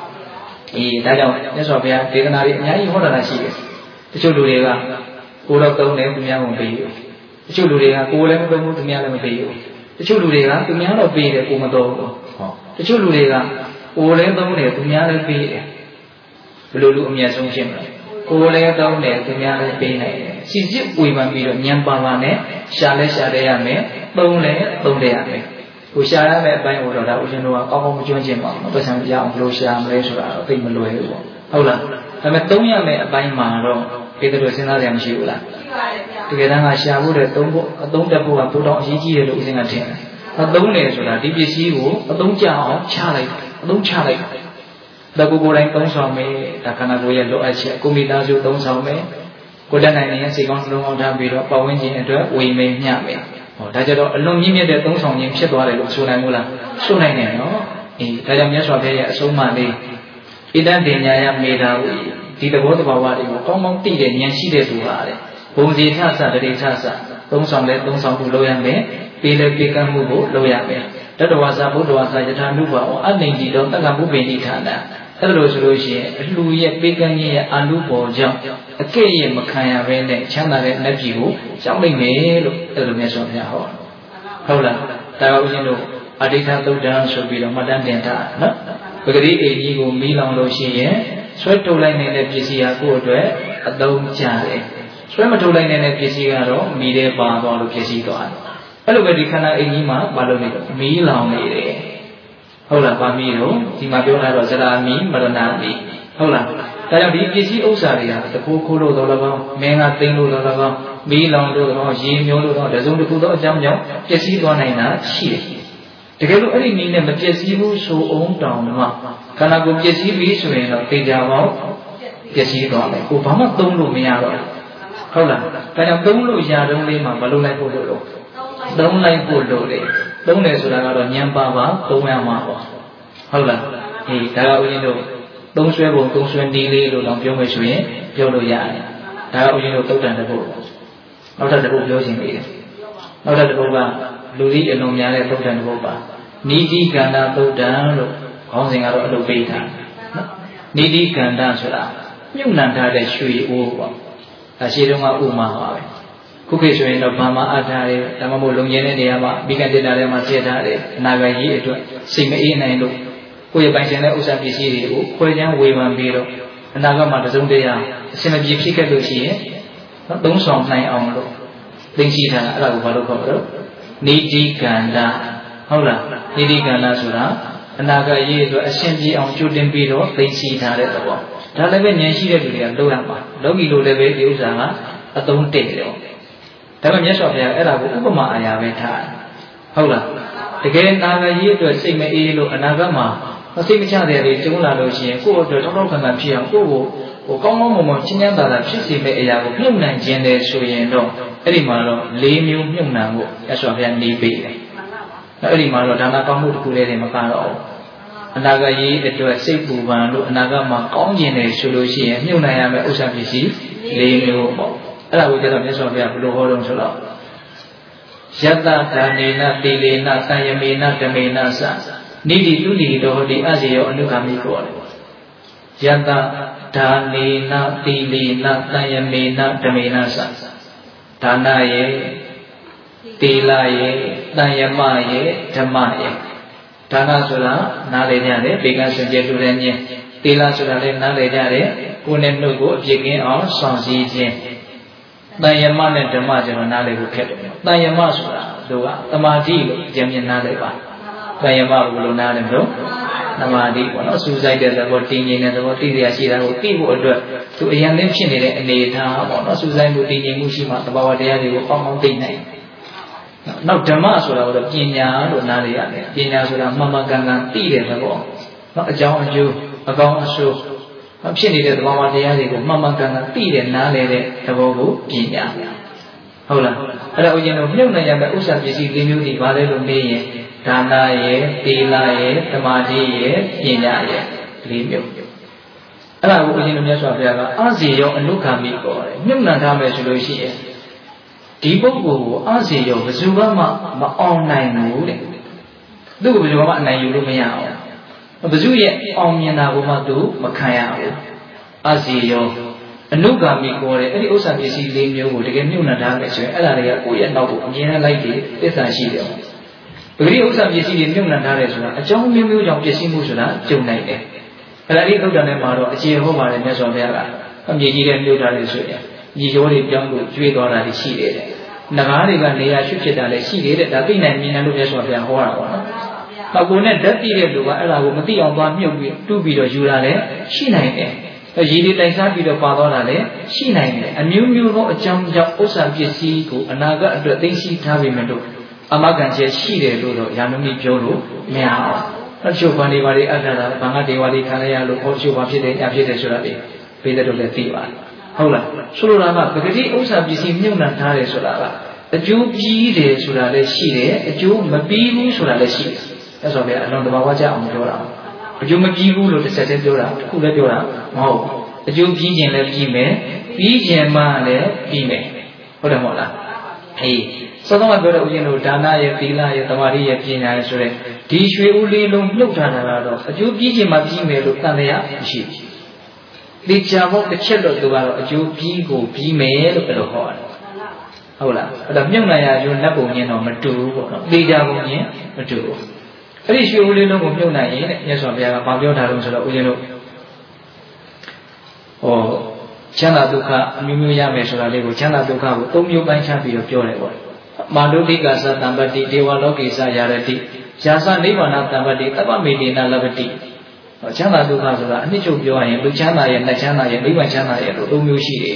အေးဒါကြောင့်မြတ်စွာဘုရားဒေသနာတွေအများကြီးဟောတာရှိတယ်တချို့လူတွေကကိုယ်တော့သုံးတယ်သူများမပေးဘူးတချို့လူတွေကကိုယ်လည်းမသုံးဘူးသူများလည်းမပေးဘူးတချို့လူတွေကသူများတော့ပေးတယ်ကိုယ်မသုံးဘူးဟောတချို့လူတွေကကိုယ်လည်းသုံးတယ်သူများလည်းပေးတယ်ဘယ်လိုလူအမြတ်ဆုံးရှင်းမလဲကိုယ်လည်းသုံးတယ်သူများလည်းပေးနိုင်တယ်စီစစ်ဝေဖန်ပြီးတော့ဉာဏ်ပါပါနဲ့ရှာလဲရှာလဲရမယ်သုံးလဲသုံးလဲရမယ်ကိုရှာရမယ့်အပိုင်းကိုတော့ဒါဦးဇင်းတို့ကကောင်းကောင်းမကျွမ်းကျင်ပါဘူးပတ်စံပြအောင်ဘယ်လိုရှာမလဲဆိုတာတော့သိမလွယ်ဘူးပေါ့ဟုတ်လားဒါပေမဲ့သုံးရမယ့်အပိုင်းမှာတော့ဒီလိုစဉ်းစားရမရှိဘူးလားတကယ်တမ်းကရှာဖို့တဲ့သုံးဖို့အသုံးတက်ဖို့ကဘုတော်အရေးကြီးတယ်လို့ဦးဇင်းကထင်တယ်အသုံးတယ်ဆိုတာဒီပစ္စည်းကိုအသုံးကျအောင်ချလိုက်အသုံးချလိုက်ဒါကိုကိုယ်တိုင်သုံးဆောင်မယ်ဒါခန္ဓာကိုယ်ရဲ့လိုအပ်ချက်ကိုမိသားစုသုံးဆောင်မယ်ကိုယ်တတ်နိုင်တဲ့စိတ်ကောင်းနှလုံးကောင်းထားပြီးတော့ပတ်ဝန်းကျင်အတွက်ဝေမေမျှမယ်ဟောဒါကြတော့အလွန်မြင့်မြတ်တဲ့သုံးဆောင်ခြင်းဖြစ်သွားတယ်လို့ဆိုနိုင်မို့လားဆိုနိုင်တယ်နော်အေးဒါကြောင့်မြတ်စွာဘုရားရဲ့အဆုံးအမလေးဣဒံတင်ညာယမေတာဝိဒီသဘောတဘာဝတွေကိုကောင်းကောင်းသိတဲ့ဉာဏ်ရှိတဲ့သူဟာတဲ့ဘုံစီထဆတတိထဆသုံးဆောင်လဲသုံးဆောင်မှုလုပ်ရမယ်ပေးလဲပေးကမ်းမှုကိုလုပ်ရမယ်တတဝါစာဘုဒ္ဓဝါစာယထာနုဘာဝအနိဉ္စီတော်တက္ကမုပိဋိဌာနအဲ့လိုဆိုလို့ရှိရင်အလှရဲ့ပေးကမ်းခြင်းရဲ့အာနုဘောကြောင့်အကဲ့ရဲ့မခံရဘဲနဲ့ချမ်းသာတဲ့နတ်ပြည်ကိုကြောက်နိုင်မယ်လို့အဲ့လိုမြတ်စွာဘုရားဟောဟုတ်လားဒါကဦးဇင်းတို့အဋ္ဌာသုတ်တံဆိုပြီးတော့မှတ်တမ်းတင်ထားနော်ပဂတိအိမ်ကြီးကိုမီးလောင်လို့ရှိရင်ဆွဲထုတ်လိုက်နေတဲ့ပစ္စည်းဟာကိုယ့်အတွက်အသုံးကျတယ်ဆွဲမထုတ်လိုက်တဲ့ပစ္စည်းကတော့မီးထဲပါသွားလို့ပစ္စည်းသွားတယ်အဲ့လိုပဲဒီခန္ဓာအိမ်ကြီးမှာမလုပ်နေတော့မီးလောင်နေတယ်ဟုတ်လားဗာမီးတော့ဒီမှာပြောထားတော့ဇရာမီးမရဏမီးဟုတ်လားဒါကြောင့်ဒီပစ္စည်းဥစ္စာတွေကတကူခိုးလို့တော့လည်းကောင်းမင်းကသိမ်းလို့တော့လည်းကောင်းမီးလောင်လို့တော့ရေမျိုးလို့တော့တစုံတစ်ခုသောအကြောင်းကြောင့်ပျက်စီးသွားနိုင်တာရှိတယ်တကယ်လို့အဲ့ဒီနည်းနဲ့မပျက်စီးဘူးဆိုအောင်တောင်းမှခန္ဓာကိုယ်ပျက်စီးပြီဆိုရင်တော့သိကြပါဦးပျက်စီးသွားမယ်ကိုဘာမှသုံးလို့မရတော့ဟုတ်လားဒါကြောင့်သုံးလို့ရတုံးလေးမှာမလုပ်လိုက်ဖို့လို့လို့သုံးလိုက်ဖို့လို့လေသုံးတယ်ဆိုတာကတော့ဉာဏ်ပါပါသုံးရမှာပေါ့ဟုတ်လားအေးဒါကဦးဇင်းတို့သုံးဆွဲပုံသုံးဆွဲနည်းလေးလို့တော့ပြောမယ်ဆိုရင်ပြောလို့ရတယ်ဒါကဦးဇင်းတို့သုတ်တန်တစ်ပုဒ်နောက်ထပ်တစ်ပုဒ်ပြောခြင်းလေးတယ်နောက်ထပ်တစ်ပုဒ်ကလူကြီးအလုံးများတဲ့သုတ်တန်တစ်ပုဒ်ပါနိတိကန္တာသုတ်တံလို့ခေါင်းစဉ်ကတော့အလုပ်ပေးတာနော်နိတိကန္တာဆိုတာမြုပ်နှံထားတဲ့ရွှေအိုးပေါ့ဒါရှိတုန်းကဥမာပါပဲခုခေတ်ဆိုရင်တော့ဘာမှအထားတယ်ဒါမှမဟုတ်လုံကျင်တဲ့နေရာမှာမိကန်တက်တာထဲမှာပြည့်ထားတယ်အနာဂတ်ကြီးအတွက်စိတ်မအေးနိုင်လို့ကိုယ့်ရဲ့ပိုင်ဆိုင်တဲ့ဥစ္စာပစ္စည်းတွေကိုခွဲခြမ်းဝေဖန်ပြီးတော့အနာဂတ်မှာတစုံတရာအစင်မပြေဖြစ်ခဲ့လို့ရှိရင်သုံးဆောင်နိုင်အောင်လို့သိရှိထားတာအဲ့ဒါကိုဘာလို့ခေါ်တော့နိတိကန္တာဟုတ်လားနိတိကန္တာဆိုတာအနာဂတ်ရေးအတွက်အရှင်ပြေအောင်ကြိုတင်ပြီးတော့သိရှိထားတဲ့သဘောဒါလည်းပဲဉာဏ်ရှိတဲ့လူတွေကလုပ်ရမှာလောကီလိုလည်းပဲဒီဥစ္စာကအသုံးတည့်တယ်ဒါပေမဲ့မြတ်စွာဘုရားအဲ့ဒါကိုဥပမာအရာပဲထားဟုတ်လားတကယ်နာဂတ်ရေးအတွက်စိတ်မအေးလို့အနာဂတ်မှာစိတ်မချတဲ့တွေကျုံးလာလို့ရှိရင်ကိုယ့်အတွက်တောက်တောက်ခံခံဖြစ်အောင်ကိုယ့်ကိုဟိုကောင်းကောင်းမွန်မွန်ချင်းချမ်းသာသာဖြစ်စေမယ့်အရာကိုမြုပ်နှံခြင်းတယ်ဆိုရင်တော့အဲ့ဒီမှာတော့လေးမျိုးမြုပ်နှံဖို့မြတ်စွာဘုရားနေပေးတယ်အဲ့ဒီမှာတော့ဒါနကောင်းမှုတစ်ခုလေးတွေမကတော့ဘူးအနာဂတ်ရေးအတွက်စိတ်ပူပန်လို့အနာဂတ်မှာကောင်းကျင်တယ်ဆိုလို့ရှိရင်မြုပ်နှံရမယ့်ဥစ္စာပစ္စည်းလေးမျိုးပေါ့အဲ့ဒါကိုကျတော့မြတ်စွာဘုရားဘယ်လိုဟောတော့ဆိုတော့ယတ္တဒါနေနတိလေနသံယမေနဓမေနသနိတိတုတိတောဟိအစေယောအနုဂါမိကိုယတ္တဒါနေနတိလေနသံယမေနဓမေနသဒါနယေတိလယေသံယမယေဓမ္မယေဒါနဆိုတာနားလည်ကြတယ်ဘေကဆွေကျတူတဲ့မြင်တိလဆိုတာလည်းနားလည်ကြတယ်ကိုယ်နဲ့နှုတ်ကိုအပြစ်ကင်းအောင်ဆောင်စည်းခြင်းတန်ယမနဲ့ဓမ္မကျတော့နားလည်ဖို့ခက်တယ်တန်ယမဆိုတာသူကသမာဓိလို့အကျဉ်းမြင်နားလည်ပါတန်ယမဘယ်လိုနားလည်မလို့သမာဓိပေါ့နော်စူးစိုက်တဲ့သဘောတည်ငြိမ်တဲ့သဘောတည်ရရှိတာကိုသိဖို့အတွက်သူအရင်လင်းဖြစ်နေတဲ့အနေအထားပေါ့နော်စူးစိုက်မှုတည်ငြိမ်မှုရှိမှသဘာဝတရားတွေကိုပေါင်းပေါင်းသိနိုင်နောက်ဓမ္မဆိုတာကတော့ပညာလို့နားလည်ရတယ်ပညာဆိုတာမှန်မှန်ကန်ကန်သိတဲ့သဘောနော်အကြောင်းအကျိုးအကောင်းအဆိုးဖြစ်နေတဲ့သဘာဝတရားတွေကိုမှန်မှန်ကန်ကန်သိတဲ့နားလည်တဲ့သဘောကိုပညာဟုတ်လားအဲ့ဒါဦးဇင်းတို့မြုပ်နိုင်ရမယ့်ဥစ္စာပစ္စည်း၄မျိုးဒီပါလဲလို့မေးရင်ဒါနရဲ့သီလရဲ့သမာဓိရဲ့ပညာရဲ့၄မျိုးအဲ့ဒါကိုဦးဇင်းတို့မြတ်စွာဘုရားကအာဇေယောအနုဂါမိခေါ်တယ်မြုပ်နှံထားမယ်ဆိုလို့ရှိရင်ဒီပုဂ္ဂိုလ်ကိုအာဇေယောဘယ်သူမှမအောင်နိုင်ဘူးတဲ့သူ့ကိုဘယ်သူမှအနိုင်ယူလို့မရအောင်ဘဇုရဲ့အောင်မြင်တာကိုမှသူမခံရဘူးအစီရောအနုဂါမိကိုတဲ့အဲ့ဒီဥစ္စာပစ္စည်းလေးမျိုးကိုတကယ်မြုပ်နှံထားမယ်ဆိုရင်အဲ့ဒါတွေကကိုယ့်ရဲ့နောက်ကိုအမြင်နဲ့လိုက်ပြီးသစ္စာရှိတယ်ပဂရိဥစ္စာပစ္စည်းတွေမြုပ်နှံထားတယ်ဆိုတာအကြောင်းမျိုးမျိုးကြောင့်ပစ္စည်းမှုဆိုတာကြုံနိုင်တယ်အဲ့ဒါလေးသုတ်တန်ထဲမှာတော့အခြေဟောပါတယ်မြတ်စွာဘုရားကအမြေကြီးတဲ့မြုပ်ထားတယ်ဆိုရင်ညီကျော်တွေပြောင်းလို့ကျွေးသွားတာရှိတယ်တဲ့နဂါးတွေကနေရာရွှေ့ဖြစ်တာလည်းရှိတယ်တဲ့ဒါသိနိုင်မြင်နိုင်လို့မြတ်စွာဘုရားဟောတာပေါ့နော်။နောက်ကိုယ်နဲ့ဓာတ်ပြည့်တဲ့လူကအဲ့ဒါကိုမသိအောင်သွားမြုပ်ပြီးတူးပြီးတော့ယူတာလည်းရှိနိုင်တယ်။ရည်ရည်တိုင်စားပြီးတော့ပါသွားတာလည်းရှိနိုင်တယ်။အမျိုးမျိုးသောအကြောင်းကြောင့်ဥစ္စာပစ္စည်းကိုအနာဂတ်အတွက်သိသိထားပြီးမှလို့အမဂန်ချက်ရှိတယ်လို့တော့ယာနုမိပြောလို့မရအောင်။အချုပ်ဘာနေပါလေအတ္တတာဘာငါဒေဝလေးခံရလို့ဟောချုပ်ဘာဖြစ်တယ်အဖြစ်တယ်ဆိုတာလေပေးတဲ့တော့လည်းသိပါတယ်။ဟုတ်လား။ဆိုလိုတာကပဂတိဥစ္စာပစ္စည်းမြုပ်နှံထားတယ်ဆိုတာကအကျိုးပြီးတယ်ဆိုတာလည်းရှိတယ်အကျိုးမပြီးဘူးဆိုတာလည်းရှိတယ်။အဲ့ဆိုလည်းအလုံးတဘာဝကြအောင်ပြောတာ။အကျိုးမပြီးဘူးလို့တစ်ချက်တည်းပြောတာတစ်ခုလည်းပြောတာမဟုတ်ဘူး။အကျိုးပြီးခြင်းလည်းပြီးမယ်ပြီးခြင်းမှလည်းပြီးမယ်။ဟုတ်တယ်မဟုတ်လား။အေးစောစောကပြောတဲ့ဦးဇင်းတို့ဒါနရဲ့သီလရဲ့သမာဓိရဲ့ပညာရဲ့ဆိုတဲ့ဒီရွှေဦးလေးလုံးလှုပ်ထားတာကတော့အကျိုးပြီးခြင်းမှပြီးမယ်လို့တန်တရားမရှိဘူး။ဒီကြာဖို့တစ်ချက်တော့သူကတော့အကျိုးပြီးကိုပြီးမယ်လို့ပြောဟောတယ်။ဟုတ်လားအဲ့တော့မြုပ်နိုင်ရကျိုးနတ်ပုံချင်းတော့မတူဘူးပေါ့နော်သေချာပုံချင်းမတူဘူးအဲ့ဒီရွှေဦးလေးလုံးကိုမြုပ်နိုင်ရင်တဲ့မြတ်စွာဘုရားကဘာပြောထားလို့ဆိုတော့ဦးဇင်းတို့ဟောချမ်းသာဒုက္ခအမျိုးမျိုးရမယ်ဆိုတာလေးကိုချမ်းသာဒုက္ခကိုသုံးမျိုးပိုင်းခြားပြီးတော့ပြောတယ်ပေါ့မာနုတိကသတံပတိဒေဝလောကေသယာရတိယာသနိဗ္ဗာန်တံပတိတပ္ပမေတေနလဗ္ဗတိချမ်းသာဒုက္ခဆိုတာအနှစ်ချုပ်ပြောရရင်လူချမ်းသာရဲ့နတ်ချမ်းသာရဲ့နိဗ္ဗာန်ချမ်းသာရဲ့လို့သုံးမျိုးရှိတယ်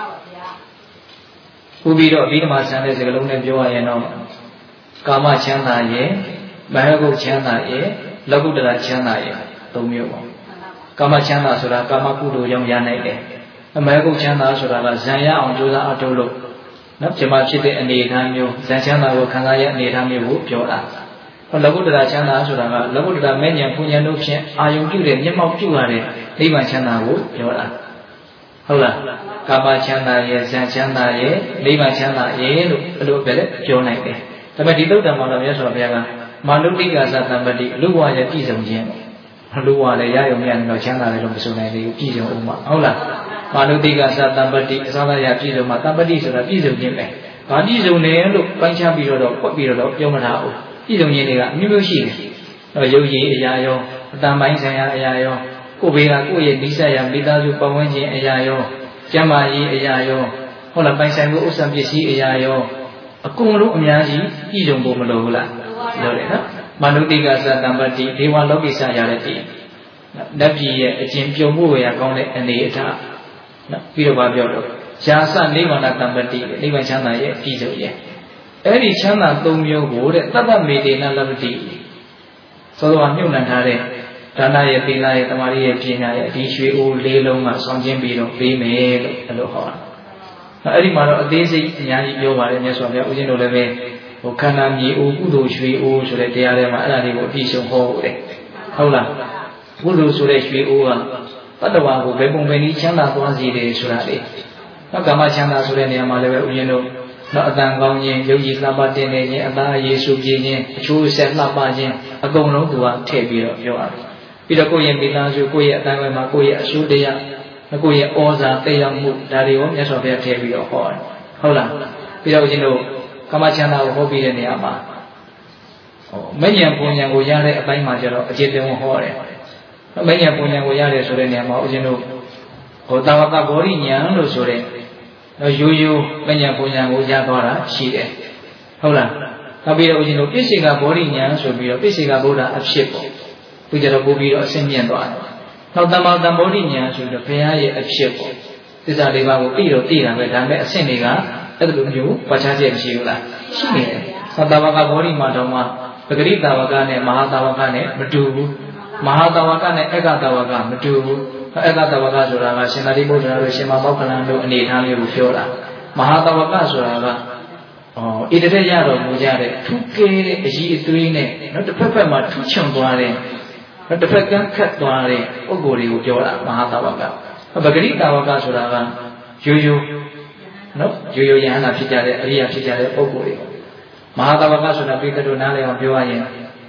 ဥပြီးတော့အဘိဓမ္မာဆန်တဲ့စကားလုံးနဲ့ပြောရရင်တော့ကာမချမ်းသာရဲ့မဟာဂုတ်ချမ်းသာရဲ့လောကုတ္တရာချမ်းသာရဲ့သုံးမျိုးပေါ့ကာမချမ်းသာဆိုတာကာမကုသိုလ်ကြောင့်ရနိုင်တယ်မဟာဂုတ်ချမ်းသာဆိုတာကဇံရအောင်ကြိုးစားအထုတ်လို့နော်ဒီမှာဖြစ်တဲ့အနေအထားမျိုးဇံချမ်းသာကိုခံစားရအနေအထားမျိုးကိုပြောတာဟောလောကုတ္တရာချမ်းသာဆိုတာကလောကုတ္တရာမဲ့ဉဏ်ပူဉဏ်တို့ဖြင့်အာယုံပြုတဲ့မျက်မှောက်ပြုရတဲ့နိဗ္ဗာန်ချမ်းသာကိုပြောတာဟုတ်လားကာမချမ်းသာရဲ့ဇံချမ်းသာရဲ့နိဗ္ဗာန်ချမ်းသာရဲ့လို့ဘယ်လိုပဲလဲပြောနိုင်တယ်။ဒါပေမဲ့ဒီသုတ်တံမှာတော့မြတ်စွာဘုရားကမာနုတိကသတံပတိလူဘဝရဲ့ပြည့်စုံခြင်းလူဘဝလည်းရရုံမြန်တော့ချမ်းသာတယ်လို့မဆိုနိုင်သေးဘူးပြည့်စုံအောင်မှာဟုတ်လားမာနုတိကသတံပတိအစသာရပြည့်စုံမှာတံပတိဆိုတာပြည့်စုံခြင်းပဲ။ဘာပြည့်စုံတယ်လို့ပိုင်းခြားပြီးတော့ကွက်ပြီးတော့ပြောမထားဘူး။ပြည့်စုံခြင်းတွေကအမျိုးမျိုးရှိတယ်။တော့ယုတ်ရည်အရာရောအတန်ပိုင်းဆိုင်ရာအရာရောကိုယ်ဘေးကကိုယ့်ရဲ့နိစ္စရာမိသားစုပတ်ဝန်းကျင်အရာရောကျမ်းမာရေးအရာရောဟုတ်လားပိုင်ဆိုင်မှုဥစ္စာပစ္စည်းအရာရောအကုန်လုံးအများကြီးပြည်စုံဖို့မလိုဘူးလားလိုတယ်နော်မာနုတိကသတံပတိဒေဝလောကိစ္စရတဲ့တိနတ်ပြည်ရဲ့အကျင့်ပြုံမှုဝေရကောင်းတဲ့အနေအထားနော်ပြီးတော့ဗာပြောတော့ယာသနိဗ္ဗာန်တံပတိနိဗ္ဗာန်ချမ်းသာရဲ့ပြည်စုံရဲ့အဲ့ဒီချမ်းသာသုံးမျိုးကိုတဲ့တတ္တမေတေနလဗ္ဗတိသောတော်မြုပ်နှံထားတဲ့ဒါနရဲ့သီလရဲ့သမာဓိရဲ့ပညာရဲ့ဒီရွှေအိုးလေးလုံးကဆောင်ကျင်းပြီးတော့ပေးမယ်လို့အဲ့လိုဟောတာ။အဲ့ဒီမှာတော့အသေးစိတ်အများကြီးပြောပါတယ်မြတ်စွာဘုရားဦးဇင်းတို့လည်းပဲဟိုခန္ဓာမြေအိုးကုသိုလ်ရွှေအိုးဆိုတဲ့တရားထဲမှာအဲ့ဒါလေးကိုအပြည့်စုံဟောတယ်။ဟုတ်လား။ကုသိုလ်ဆိုတဲ့ရွှေအိုးကတတ္တဝါကိုဘယ်ပုံပဲနည်းချမ်းသာသွားစေတယ်ဆိုတာလေ။နောက်ကာမချမ်းသာဆိုတဲ့နေရာမှာလည်းပဲဦးဇင်းတို့နောက်အတန်ကောင်းခြင်းယုတ်ကြည်လှပတင်နေခြင်းအသားအယေစုပြင်းခြင်းအချိုးဆက်လှပခြင်းအကုန်လုံးသူကထည့်ပြီးတော့ပြောရတယ်။ပြီးတော့ကိုယ့်ရဲ့မိသားစုကိုယ့်ရဲ့အတိုင်းအဝိုင်းမှာကိုယ့်ရဲ့အရှုတရားကိုယ့်ရဲ့ဩဇာသိရောက်မှုဒါတွေကိုမြတ်စွာဘုရားထည့်ပြီးတော့ဟောတယ်ဟုတ်လားပြီးတော့ဦးဇင်းတို့ကာမချမ်းသာကိုဟောပြီးတဲ့နေရာမှာဟောမဉ္ဇဉ်ပုံဉဏ်ကိုရတဲ့အပိုင်းမှာကျတော့အခြေတင်ဟောတယ်မဉ္ဇဉ်ပုံဉဏ်ကိုရတယ်ဆိုတဲ့နေရာမှာဦးဇင်းတို့ဟောတာဝကဘောရိဉဏ်လို့ဆိုတဲ့ရိုးရိုးမဉ္ဇဉ်ပုံဉဏ်ကိုရသွားတာရှိတယ်ဟုတ်လားနောက်ပြီးတော့ဦးဇင်းတို့ပြစ္ဆေကဘောရိဉဏ်ဆိုပြီးတော့ပြစ္ဆေကဗုဒ္ဓအဖြစ်ပေါ့သူကြတော့ပို့ပြီးတော့အဆင့်မြင့်သွားတယ်။နောက်တမ္မာတံဘောဓိညာဆိုတော့ဘုရားရဲ့အဖြစ်ပေါ့။သစ္စာလေးပါးကိုသိတော့သိတာပဲဒါပေမဲ့အဆင့်တွေကအဲ့လိုမျိုးပွားခြားချက်မရှိဘူးလား။ရှိနေတယ်။သတ္တဝကဘောဓိမှာတော့မှပဂရိတာဝကနဲ့မဟာတာဝကနဲ့မတူဘူး။မဟာတာဝကနဲ့အက္ခတာဝကမတူဘူး။အက္ခတာဝကဆိုတာကရှင်သာရိပုတ္တရာတို့ရှင်မမောက္ခလန်တို့အနေထားမျိုးကိုပြောတာ။မဟာတာဝကဆိုတာကအော်ဣတရက်ရတော်မူကြတဲ့ထူးကဲတဲ့အကြီးအသွေးနဲ့နော်တစ်ဖက်ဖက်မှာထူးချွန်သွားတဲ့တစ်ဖက်ကခတ်သွားတဲ့ပုဂ္ဂိုလ်တွေကိုပြောတာမဟာတာဝကပဂရိတာဝကဆိုတာကရိုးရိုးနော်ရိုးရိုးယဟန္တာဖြစ်ကြတဲ့အရိယာဖြစ်ကြတဲ့ပုဂ္ဂိုလ်တွေမဟာတာဝကဆိုတာပိဋကတို့နားလည်အောင်ပြောရရင်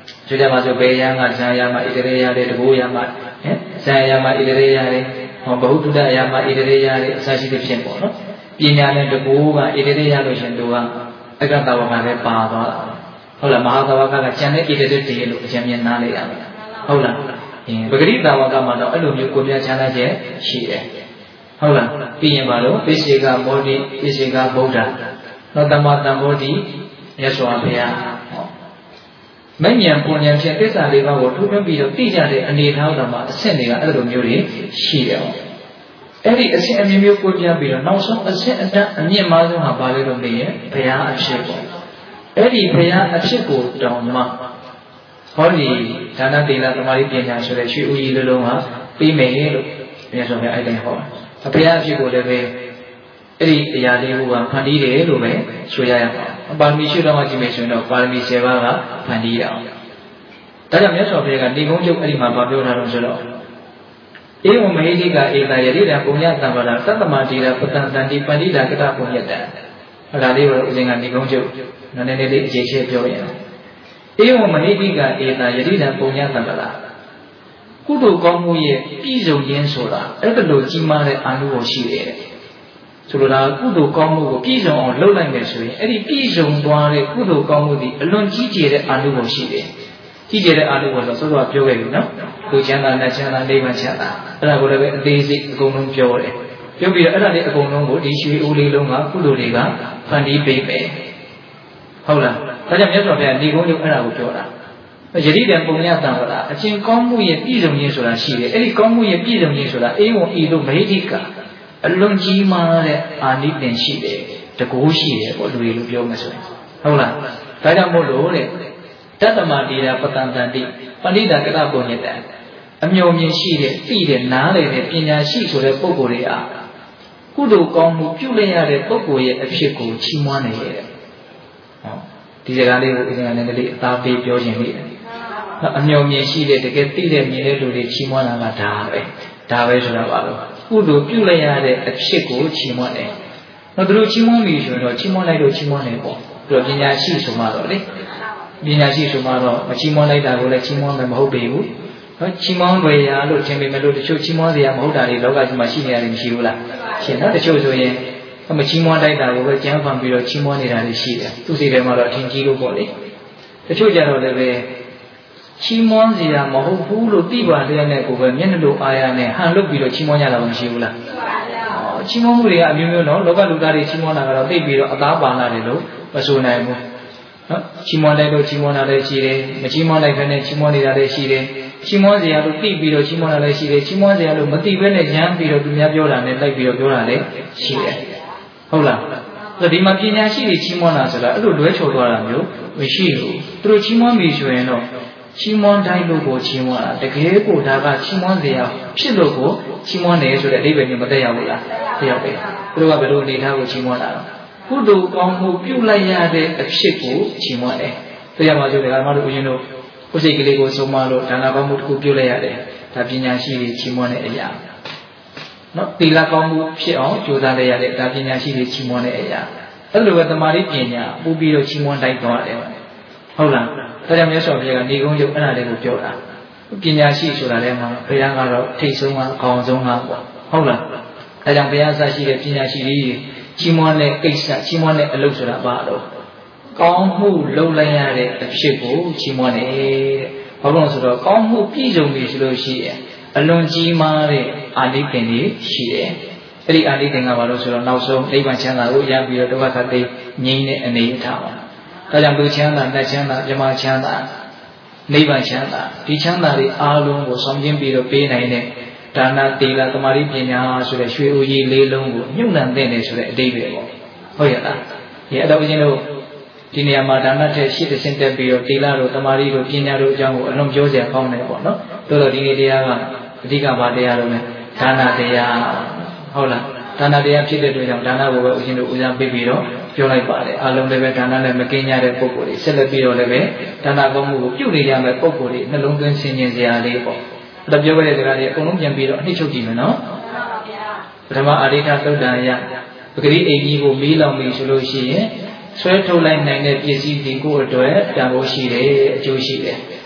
ဆိုကြပါစို့ဘေးရန်ကဇာယမဣတရေရတယ်တဘောယမဟဲ့ဇာယမဣတရေရတယ်ဟောဘဟုတုတယမဣတရေရတယ်အစရှိတဲ့ဖြစ်ပေါ့နော်ပညာနဲ့တဘောကဣတရေရလို့ရှင်သူကအကတဝကလည်းပါသွားတာဟုတ်လားမဟာသဝကကကျန်တဲ့ဣတရေတည်းလို့အကျဉ်းမြင်နားလိုက်ရမယ်ဟုတ်လားအင်းပဂရိတဝကမှာတော့အဲ့လိုမျိုးကိုပြချမ်းသာချက်ရှိတယ်ဟုတ်လားပြီးရင်ပါလို့ပိစေကမောတိပိစေကဗုဒ္ဓနောတမတံဘောတိမြတ်စွာဘုရားမဉ္ဇဉ်ပုံဉဏ်ဖြင့်သစ္စာလေးပါးကိုထုတ်ပြပြီးတော့သိကြတဲ့အနေထားတော်မှာအဆင့်တွေကအဲ့လိုမျိုးတွေရှိတယ်အဲ့ဒီအဆင့်အမျိုးမျိုးကိုပြပြီးတော့နောက်ဆုံးအဆင့်အတန်းအမြင့်မားဆုံးဟာဘာလဲလို့မေးရင်ဘုရားအဖြစ်ပေါ့အဲ့ဒီဘုရားအဖြစ်ကိုတောင်းမှဟောဒီဒါနတေလသမာဓိပညာဆိုတဲ့ရွှေဦးကြီးလုံးလုံးဟာပြီးမယ်လို့မြတ်စွာဘုရားအဲ့တိုင်းဟောတာဘုရားအဖြစ်ကိုလည်းပဲအဲ့ဒီတရားလေးကိုဖန်တီးတယ်လို့ပဲဆိုရရမှာပါရမီရှိတော်မှာကြည့်မယ်ဆိုရင်တော့ပါရမီဆယ်ပါးကဖန်တီးရအောင်ဒါကြောင့်မြတ်စွာဘုရားကနေကုန်းချုပ်အဲ့ဒီမှာဗာပြောထားလို့ဆိုတော့ဧဝံမဟိတိကဧတယရိတံပုညတံပါဒသတ္တမတိရပတံတန္တိပန္တိတာကတပုညတံဟောဒါလေးကိုဦးဇင်းကနေကုန်းချုပ်နည်းနည်းလေးအခြေချပြောရင်ဧဝံမဟိတိကဧတယရိတံပုညတံပါဒကုသိုလ်ကောင်းမှုရဲ့ပြည့်စုံခြင်းဆိုတာအဲ့ဒါလိုကြီးမားတဲ့အာနုဘောရှိတယ်ဆိုလိုတာကုသိုလ်ကောင်းမှုကိုပြည့်စုံအောင်လုပ်လိုက်မယ်ဆိုရင်အဲ့ဒီပြည့်စုံသွားတဲ့ကုသိုလ်ကောင်းမှုဒီအလွန်ကြီးကျယ်တဲ့အာနုဘောရှိတယ်ကြီးကျယ်တဲ့အာနုဘောဆိုတော့ပြောခဲ့ပြီနော်လူချမ်းသာနတ်ချမ်းသာနိဗ္ဗာန်ချမ်းသာအဲ့ဒါကိုလည်းပဲအသေးစိတ်အကုန်လုံးပြောတယ်ပြောပြီးတော့အဲ့ဒါလေးအကုန်လုံးကိုဒီရွှေအိုးလေးလုံးကကုသိုလ်တွေကဖန်တီးပေးမယ်ဟုတ်လားဒါကြောင့်မြတ်စွာဘုရားဒီကုန်းကျုပ်အဲ့ဒါကိုပြောတာယတိတံပုံညတံဟောတာအချင်းကောင်းမှုရဲ့ပြည့်စုံခြင်းဆိုတာရှိတယ်အဲ့ဒီကောင်းမှုရဲ့ပြည့်စုံခြင်းဆိုတာအေဝံဤတို့မဟိတိကအလွန်ကြီးမားတဲ့အာနိသင်ရှိတယ်တကူရှိတယ်ပေါ့လူတွေလိုပြောမှဆိုရင်ဟုတ်လားဒါကြောင့်မို့လို့တဲ့တတ္တမတိရာပတံတန္တိပဏိတာကတပုံညတံအမျှော်မြင်ရှိတဲ့သိတဲ့နားလည်တဲ့ပညာရှိဆိုတဲ့ပုဂ္ဂိုလ်တွေအားကုသိုလ်ကောင်းမှုပြုလိုက်ရတဲ့ပုဂ္ဂိုလ်ရဲ့အဖြစ်ကိုချီးမွမ်းနေရတဲ့ဟောဒီစကားလေးကိုအရင်ကလည်းလေးအသားပေးပြောခြင်းလေးအမျှော်မြင်ရှိတဲ့တကယ်သိတဲ့မြင်တဲ့လူတွေချီးမွမ်းတာကဒါပဲဒါပဲဆိုတာပါလို့ကုသိုလ်ပြုလိုက်ရတဲ့အဖြစ်ကိုချီးမွမ်းတယ်။နောက်သူတို့ချီးမွမ်းပြီဆိုရင်တော့ချီးမွမ်းလိုက်လို့ချီးမွမ်းတယ်ပေါ့။သူတို့ပညာရှိဆိုမှတော့လေပညာရှိဆိုမှတော့မချီးမွမ်းလိုက်တာကိုလည်းချီးမွမ်းမယ်မဟုတ်ပေဘူး။နော်ချီးမွမ်းွယ်ရာလို့ထင်ပေမဲ့လို့တချို့ချီးမွမ်းစရာမဟုတ်တာတွေလောကကြီးမှာရှိနေရတယ်မရှိဘူးလား။ရှင်နော်တချို့ဆိုရင်မချီးမွမ်းလိုက်တာကိုပဲကြမ်းဖန်ပြီးတော့ချီးမွမ်းနေတာတွေရှိတယ်။သူစိတ်ထဲမှာတော့အထင်ကြီးလို့ပေါ့လေ။တချို့ကြတော့လည်းပဲချီးမွမ်းစရာမဟုတ်ဘူးလို့သိပါတဲ့နဲ့ကိုပဲမျက်နှာလိုအားရနဲ့ဟန်လုပ်ပြီးတော့ချီးမွမ်းကြတာမရှိဘူးလား။ချီးမွမ်းမှုတွေကအမျိုးမျိုးနော်လောကလူသားတွေချီးမွမ်းတာကတော့သိပြီးတော့အသားပါလာတယ်လို့မဆိုနိုင်ဘူး။နော်ချီးမွမ်းလိုက်လို့ချီးမွမ်းတာလည်းရှိတယ်မချီးမွမ်းလိုက်ဘဲနဲ့ချီးမွမ်းနေတာလည်းရှိတယ်ချီးမွမ်းစရာလို့သိပြီးတော့ချီးမွမ်းတာလည်းရှိတယ်ချီးမွမ်းစရာလို့မသိဘဲနဲ့ရမ်းပြီးတော့သူများပြောတာနဲ့လိုက်ပြီးတော့ပြောတာလည်းရှိတယ်ဟုတ်လား။ဆိုဒီမှာပညာရှိတွေချီးမွမ်းတာဆိုတာအဲ့လိုလွဲချော်သွားတာမျိုးမရှိဘူး။သူတို့ချီးမွမ်းပြီဆိုရင်တော့ချီးမွမ်းတိုင်းလို့ကိုချီးမွမ်းတာတကယ်ကိုဒါကချီးမွမ်းစရာဖြစ်လို့ကိုချီးမွမ်းတယ်ဆိုတဲ့အဓိပ္ပာယ်မျိုးမတက်ရဘူးလားတက်ရောက်တယ်သူတို့ကဘယ်လိုအနေထားကိုချီးမွမ်းတာလဲကုသိုလ်ကောင်းမှုပြုလိုက်ရတဲ့အဖြစ်ကိုချီးမွမ်းတယ်တရားမှာဆိုတဲ့ကမတို့ဦးရင်တို့ကိုယ်စိတ်ကလေးကိုဆုံးမလို့ဒါနကောင်းမှုတစ်ခုပြုလိုက်ရတယ်ဒါပညာရှိတွေချီးမွမ်းတဲ့အရာနော်သီလကောင်းမှုဖြစ်အောင်ကြိုးစားလိုက်ရတဲ့ဒါပညာရှိတွေချီးမွမ်းတဲ့အရာအဲ့လိုပဲတမာတိပညာပူပြီးတော့ချီးမွမ်းတိုက်သွားတယ်ဟုတ်လားဒါကြောင့်မြတ်စွာဘုရားကနေကုန်းချုပ်အဲ့ဒါလေးကိုပြောတာပညာရှိဆိုတာလည်းမှာဘုရားကတော့ထိတ်ဆုံးကအကောင်ဆုံးကပေါ့ဟုတ်လားဒါကြောင့်ဘုရားဆရှိတဲ့ပညာရှိတွေချီးမွမ်းတဲ့ကိစ္စချီးမွမ်းတဲ့အလုပ်ဆိုတာဘာလို့ကောင်းမှုလုပ်လိုက်ရတဲ့အဖြစ်ကိုချီးမွမ်းတယ်တဲ့ဘာလို့လဲဆိုတော့ကောင်းမှုပြည့်စုံပြီဆိုလို့ရှိရင်အလွန်ကြီးမားတဲ့အာနိသင်တွေရှိတယ်အဲ့ဒီအာနိသင်ကဘာလို့ဆိုတော့နောက်ဆုံးနိဗ္ဗာန်ချမ်းသာကိုရပြီးတော့ဒုက္ခသိငြိမ်းတဲ့အနေအထားပါဒါကြောင့်လူချမ်းသာနတ်ချမ်းသာမြမချမ်းသာနိဗ္ဗာန်ချမ်းသာဒီချမ်းသာတွေအားလုံးကိုဆောင်ကျင်းပြီးတော့ပေးနိုင်တဲ့ဒါနသီလသမာဓိပညာဆိုတဲ့ရွှေဦးကြီးလေးလုံးကိုညှို့နှံတဲ့တယ်ဆိုတဲ့အဓိပ္ပာယ်ပေါ့ဟုတ်ရဲ့လားဒီအတော်ဦးဇင်းတို့ဒီနေရာမှာဒါနထက်ရှိတဲ့ဆင့်တက်ပြီးတော့သီလတို့သမာဓိတို့ပညာတို့အကြောင်းကိုအလုံးပြောစရာကောင်းတယ်ပေါ့နော်တော်တော်ဒီနေ့တရားကအဓိကဘာတရားတော့လဲဒါနတရားဟုတ်လားဒါနတရားဖြစ်တဲ့အတွက်ကြောင့်ဒါနကိုပဲဦးဇင်းတို့ဦးစားပေးပြီးတော့ပြောလိုက်ပါတယ်အလုံးလည်းပဲဒါနနဲ့မကင်းကြတဲ့ပုဂ္ဂိုလ်တွေဆက်လက်ပြီးတော့လည်းပဲဒါနကောင်းမှုကိုပြုနေရမယ့်ပုဂ္ဂိုလ်တွေနှလုံးသွင်းဆင်ခြင်စရာလေးပေါ့အဲ့ဒါပြောခဲ့တဲ့စကားတွေအကုန်လုံးပြန်ပြီးတော့အနှစ်ချုပ်ကြည့်မယ်နော်ပထမအာရိဋ္ဌသုတ်တံယပဂရိအိမ်ကြီးကိုမီးလောင်ပြီဆိုလို့ရှိရင်ဆွဲထုတ်လိုက်နိုင်တဲ့ပစ္စည်းတွေကိုအတွက်တန်ဖိုးရှိတယ်အကျိုးရှိတယ်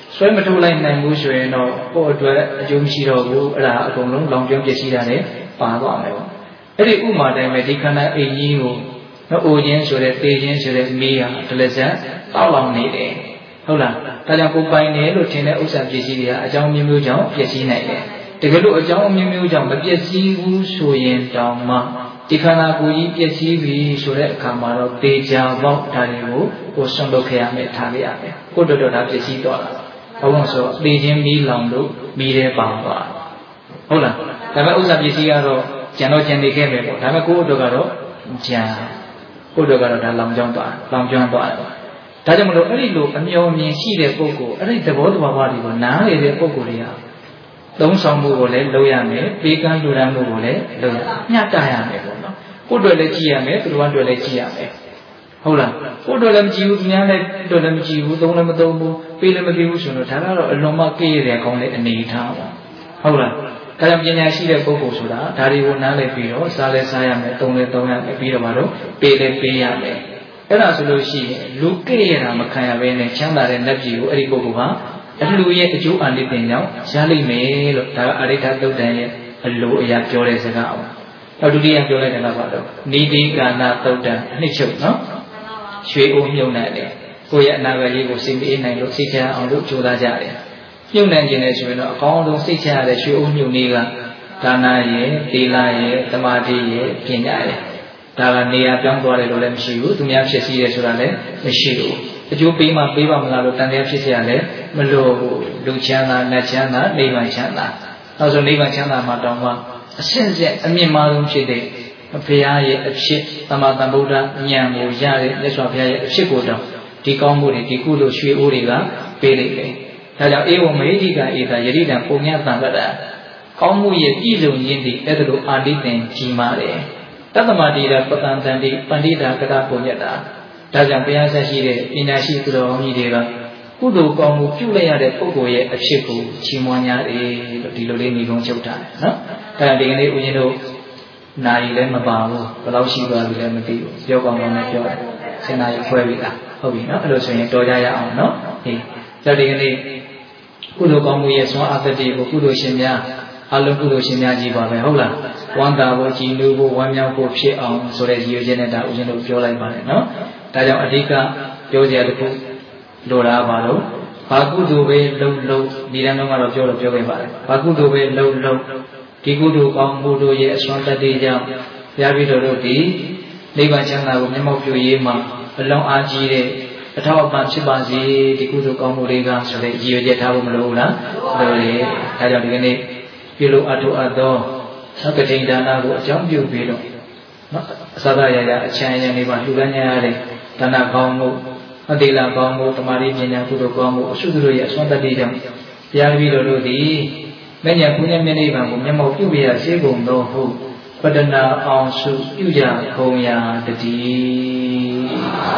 ဆွဲမထုတ်လိုက်နိုင်ဘူးဆိုရင်တော့ကိုယ့်အတွက်အကျိုးမရှိတော့ဘူးအဲ့ဒါအကုန်လုံးလောင်ကျွမ်းပျက်စီးတာနဲ့ပါသွားမယ်ပေါ့အဲ့ဒီဥမာတိုင်းပဲဒီခန္ဓာအိမ်ကြီးကိုနော်အိုခြင်းဆိုတဲ့သေခြင်းဆိုတဲ့မိဟာတလက်ဆက်တောက်လောင်နေတယ်ဟုတ်လားဒါကြောင့်ကိုပိုင်တယ်လို့ထင်တဲ့ဥစ္စာပစ္စည်းတွေကအကြောင်းမျိုးမျိုးကြောင့်ပျက်စီးနိုင်တယ်တကယ်လို့အကြောင်းမျိုးမျိုးကြောင့်မပျက်စီးဘူးဆိုရင်တောင်မှဒီခန္ဓာကိုယ်ကြီးပျက်စီးပြီဆိုတဲ့အခါမှာတော့တေချာပေါက်ဒါတွေကိုကိုဆွန့်လွတ်ခဲ့ရမယ်ထားခဲ့ရမယ်ကိုတော်တော်ဒါပျက်စီးသွားတာဘာလို့ဆိုသေခြင်းမီးလောင်လို့မီးထဲပါသွားဟုတ်လားဒါပေမဲ့ဥစ္စာပစ္စည်းကတော့ကျန်တော့ကျန်နေခဲ့မယ်ပေါ့ဒါပေမဲ့ကိုယ့်အတွက်ကတော့ကျန်ကိုယ့်အတွက်ကတော့ဒါလောင်ကျွမ်းသွားလောင်ကျွမ်းသွားတယ်ဒါကြောင့်မလို့အဲ့ဒီလိုအမျော်မြင်ရှိတဲ့ပုဂ္ဂိုလ်အဲ့ဒီသဘောတဘာဝတွေကိုနားလေတဲ့ပုဂ္ဂိုလ်တွေကသုံးဆောင်မှုကိုလည်းလုပ်ရမယ်ပေးကမ်းလူရန်မှုကိုလည်းလုပ်ရမျှတရမယ်ပေါ့နော်ကိုယ့်အတွက်လည်းကြည့်ရမယ်သူတို့အတွက်လည်းကြည့်ရမယ်ဟုတ်လားကိုယ့်အတွက်လည်းမကြည့်ဘူးသူများလည်းအတွက်လည်းမကြည့်ဘူးသုံးလည်းမသုံးဘူးပေးလည်းမပေးဘူးဆိုတော့ဒါကတော့အလွန်မှကိရတဲ့ကောင်းတဲ့အနေထားပါဟုတ်လားဒါကြောင့်ပညာရှိတဲ့ပုဂ္ဂိုလ်ဆိုတာဒါတွေကိုနားလည်ပြီးတော့စားလဲစားရမယ်သုံးလဲသုံးရမယ်ပြီးတော့မှတော့ပေးလဲပေးရမယ်အဲ့ဒါဆိုလို့ရှိရင်လူကိရတာမခံရဘဲနဲ့ချမ်းသာတဲ့နတ်ပြည်ကိုအဲ့ဒီပုဂ္ဂိုလ်ဟာအလူရဲ့အကျိုးအာနိသင်ကြောင့်ရလိမ့်မယ်လို့ဒါကအရိဋ္ဌသုတ်တန်ရဲ့အလိုအရာပြောတဲ့စကားအောင်နောက်ဒုတိယပြောလိုက်တယ်ကတော့နိတိကာဏသုတ်တန်အနှစ်ချုပ်နော်ရွှေအိုးမြုံနိုင်တယ်ကိုယ့်ရဲ့အနာဂတ်လေးကိုစိတ်အေးနိုင်လို့စိတ်ချအောင်လို့ကြိုးစားကြတယ်မြုံနိုင်ခြင်းနဲ့ဆိုရင်တော့အကောင်းဆုံးစိတ်ချရတဲ့ရွှေအိုးမြုံလေးကဒါနရဲ့သီလရဲ့သမာဓိရဲ့ပညာရဲ့ဒါကနေရာပြောင်းသွားတယ်လို့လည်းမရှိဘူးသူများဖြစ်စည်းတယ်ဆိုတာလည်းမရှိဘူးအကျိုးပေးမှပေးပါမလားလို့တန်တရားဖြစ်เสียရတယ်မလို့လူချမ်းသာနတ်ချမ်းသာနိဗ္ဗာန်ချမ်းသာနောက်ဆုံးနိဗ္ဗာန်ချမ်းသာမှာတောင်းမှအရှင်းဆက်အမြင့်မားဆုံးဖြစ်တဲ့ဘုရားရဲ့အဖြစ်သမ္မာသမ္ဗုဒ္ဓဉာဏ်ကိုရတဲ့မြတ်စွာဘုရားရဲ့အဖြစ်ကိုတောင်းဒီကောင်းမှုတွေဒီကုသိုလ်ရွှေအိုးတွေကပေးလိုက်တယ်ဒါကြောင့်ဧဝမေဟိကဧတာယတိတံပုံညတံကတာကောင်းမှုရဲ့ပြည့်စုံခြင်းဒီအဲ့ဒါလိုအာတိသင်ကြီးမားတယ်တသမတိရပတံတန်တိပန္တိတာကတပုံညတာဒါကြောင့်ဘုရားဆက်ရှိတဲ့ပညာရှိသူတော်ကောင်းကြီးတွေကကုသိုလ်ကောင်းမှုပြုလိုက်ရတဲ့ပုဂ္ဂိုလ်ရဲ့အဖြစ်ကိုချီးမွမ်းကြတယ်လို့ဒီလိုလေးညီကုန်းချုပ်ထားတယ်နော်။ဒါကြောင့်ဒီကနေ့ဦးဇင်းတို့နာရီလည်းမပါဘူးဘယ်လောက်ရှိသွားပြီလည်းမသိဘူးပြောကောင်းကောင်းနဲ့ပြောတယ်စင်နာရီခွဲပြီလားဟုတ်ပြီနော်အဲ့လိုဆိုရင်တော်ကြရအောင်နော်ဟေးဒါဒီကနေ့ကုသိုလ်ကောင်းမှုရဲ့စွမ်းအားတတိကိုကုသိုလ်ရှင်များအလုံးကုသိုလ်ရှင်များကြီးပါပဲဟုတ်လားဝမ်းသာဖို့ကြည်နူးဖို့ဝမ်းမြောက်ဖို့ဖြစ်အောင်ဆိုတဲ့ရည်ရွယ်ချက်နဲ့ဒါဦးဇင်းတို့ပြောလိုက်ပါတယ်နော်ဒါကြောင့်အဓိကပြောကြတဲ့ခုလိုတာပါလို့ဘာကုသိုလ်ပဲလုံးလုံးဒီတန်းတော့ကတော့ပြောလို့ပြောခဲ့ပါတယ်ဘာကုသိုလ်ပဲလုံးလုံးဒီကုသိုလ်ကောင်းမှုတို့ရဲ့အစွမ်းတတ္တိကြောင့်ဘုရားပြည်တော်တို့ဒီနိဗ္ဗာန်ချမ်းသာကိုမျက်မှောက်ပြုရေးမှာအလုံးအားကြီးတဲ့အထောက်အပံ့ဖြစ်ပါစေဒီကုသိုလ်ကောင်းမှုတွေကဆိုတဲ့ရည်ရွယ်ချက်ထားဖို့မလိုဘူးလားလိုတယ်ဒါကြောင့်ဒီကနေ့ပြုလို့အထုအပ်သောသက္ကတိဒါနကိုအကြောင်းပြုပြီးတော့နော်အစသာရရအချမ်းရံနေပါလှူဒန်းကြရတဲ့ဒါနကောင်းမှုအတိလာကောင်းမှုတမာရီပညာကုသိုလ်ကောင်းမှုအစုသူတို့ရဲ့အစွမ်းတတ္တိကြောင့်ဘုရားတပည့်တော်တို့သည်မဉ္ဇဉ်ဘုရားမြတ်နိဗ္ဗာန်ကိုမျက်မှောက်ပြုပြရစေကုန်သောဟုပတ္တနာအောင်စုပြုကြကုန်ရာတည်း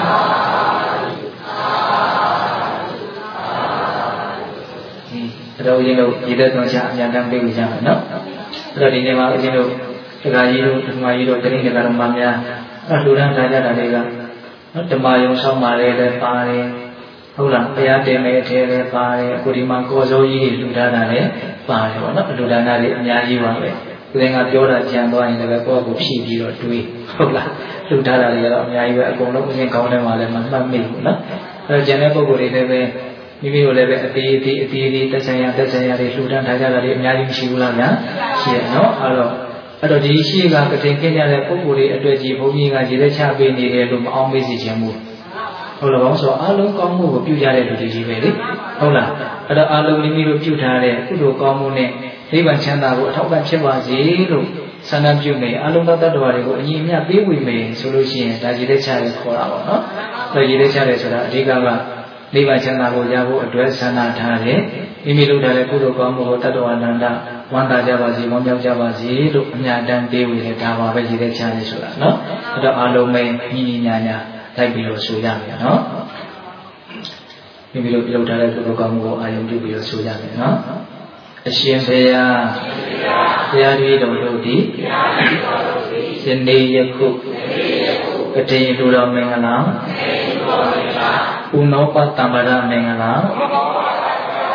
အဲ့တော့ဦးဇင်းတို့ရည်သက်သွန်ချအများတန်းပေးကြမယ်နော်အဲ့တော့ဒီနေ့မှာဦးဇင်းတို့ဒကာကြီးတို့ဒကာကြီးတို့တတိယကတော့မများအဲ့လူရန်ထားကြတာတွေကနော်ဓမ္မယုံဆောင်ပါလေလည်းပါတယ်ဟုတ်လားဘုရားတင်မဲ့အထဲလည်းပါတယ်အခုဒီမှာကော်စိုးကြီးလှူထားတာလည်းပါတယ်ပေါ့နော်လူဒါနတွေအများကြီးပါပဲဦးဇင်းကပြောတာကြံသွားရင်လည်းကိုယ့်ကိုဖြည့်ပြီးတော့တွေးဟုတ်လားလှူထားတာတွေကတော့အများကြီးပဲအကုန်လုံးဦးဇင်းကောင်းတယ်မှာလည်းမမှတ်မိဘူးနော်အဲ့တော့ကျန်တဲ့ပုဂ္ဂိုလ်တွေလည်းပဲမိမိတို့လည်းပဲအသေးအသေးအသေးသေးတက်ဆိုင်ရတက်ဆိုင်ရတွေလှူဒန်းထားကြတာတွေအများကြီးမရှိဘူးလားဗျာရှိရနော်အဲ့တော့အဲ့တော့ဒီရှိကကတိန်ကျင်းကြတဲ့ပုဂ္ဂိုလ်တွေအတွက်ကြီးဘုန်းကြီးကရေလက်ချပေးနေတယ်လို့မအောင်မေ့စီခြင်းဘူးဟုတ်လားဘောဆိုအလုံးကောင်းမှုကိုပြုကြတဲ့လူတွေကြီးပဲလေဟုတ်လားအဲ့တော့အလုံးမိမိတို့ပြုထားတဲ့ကုသိုလ်ကောင်းမှုနဲ့နိဗ္ဗာန်ချမ်းသာကိုအထောက်အပံ့ဖြစ်ပါစေလို့ဆန္ဒပြုနေအလုံးသောတ attva တွေကိုအညီအမျှပေးဝေမယ်ဆိုလို့ရှိရင်ဒါရေလက်ချရဲခေါ်တာပေါ့နော်အဲ့ရေလက်ချရဲဆိုတာအဓိကကနိဗ္ဗာန်ချမ်းသာကိုရဖို့အတွက်ဆန္ဒထားတယ်မိမိလုပ်ထားတဲ့ကုသိုလ်ကောင်းမှုကိုတတ္တဝနန္ဒဝမ်းသာကြပါစေဝမ်းမြောက်ကြပါစေလို့အမြတ်တမ်းပေးဝေတယ်ဒါပါပဲရည်တဲ့ချမ်းလေးဆိုတာနော်အဲ့တော့အားလုံးပဲညီညီညာညာလိုက်ပြီးတော့ဆိုရမယ်နော်မိမိတို့ပြုလုပ်ထားတဲ့ကုသိုလ်ကောင်းမှုကိုအာရုံပြုပြီးတော့ဆိုရမယ်နော်အရှင်ဘုရားဘုရားတပည့်တော်တို့သည်ယနေ့ယခုကတိလူတော်မင်္ဂလာဥနောပတ္တမရမင်္ဂလာ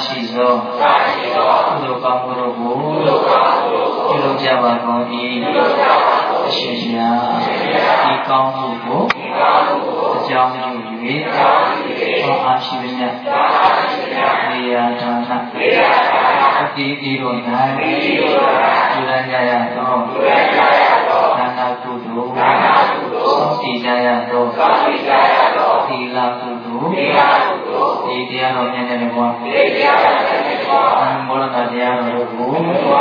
ရှိသောကုသိုလ်ကောင်းမှုတို့ကိုပြုလုပ်ကြပါကုန်၏အရှင်ဘုရားဒီကောင်းမှုကိုအကြောင်းပြု၍ဟောအားရှိမြတ်နေရာဌာနအတိအတို့၌ပြုရကြရသောဒါနကုသိုလ်စောင့်တည်ကြရသောသီလကုသိုလ်ဒီတရားတော်မြတ်တဲ့ဘုရားအနုမောဒနာတရားတော်ကို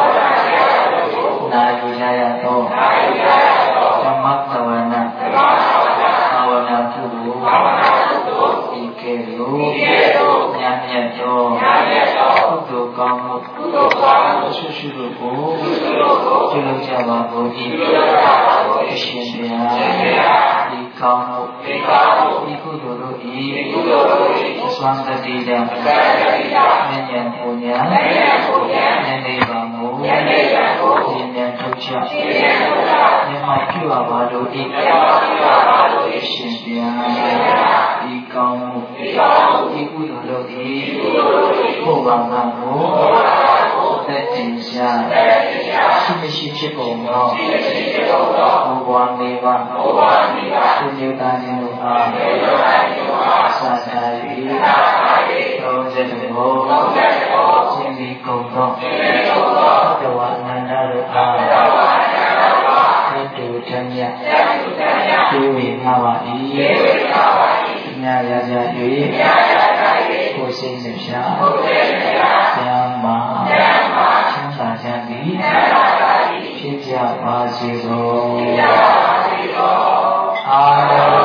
နာယူကြရသောဓမ္မသဝနာဘာဝနာကုသိုလ်ဒီကဲ့သို့ဉာဏ်မြတ်သောကုသိုလ်ကောင်းမှုဆုရှိတို့ကိုပြုလုပ်ကြပါကုန်၏အရှင်ဘုရားဒီကောင်းမှုဒီကုသိုလ်တို့၏အစွမ်းတတိယဉာဏ်ဉာဏ်ပူညာဉာဏ်နိဗ္ဗာန်ကိုဉာဏ်ဉာဏ်ထုတ်ချဉာဏ်မှပြုအပ်ပါတို့၏အရှင်ဘုရားဒီကောင်းမှုဒီကုသိုလ်တို့၏ဘုရားမှာကိုသက်တည်ရှာရှိမရှိဖြစ်ပုံသောဘဝနေပါသူမျိုးသားခြင်းတို့အားသာသာ၏သုံးစေတဘောရှင်ဒီကုန်သောတဝအနန္တတို့အားသတ္တုဓမ္မတွေဝေငါပါ၏ညာရကြ၍ကိုယ်စိတ်နှပြဆရာမချမ်းသာကြသည်ဖြစ်ကြပါစေသောအာ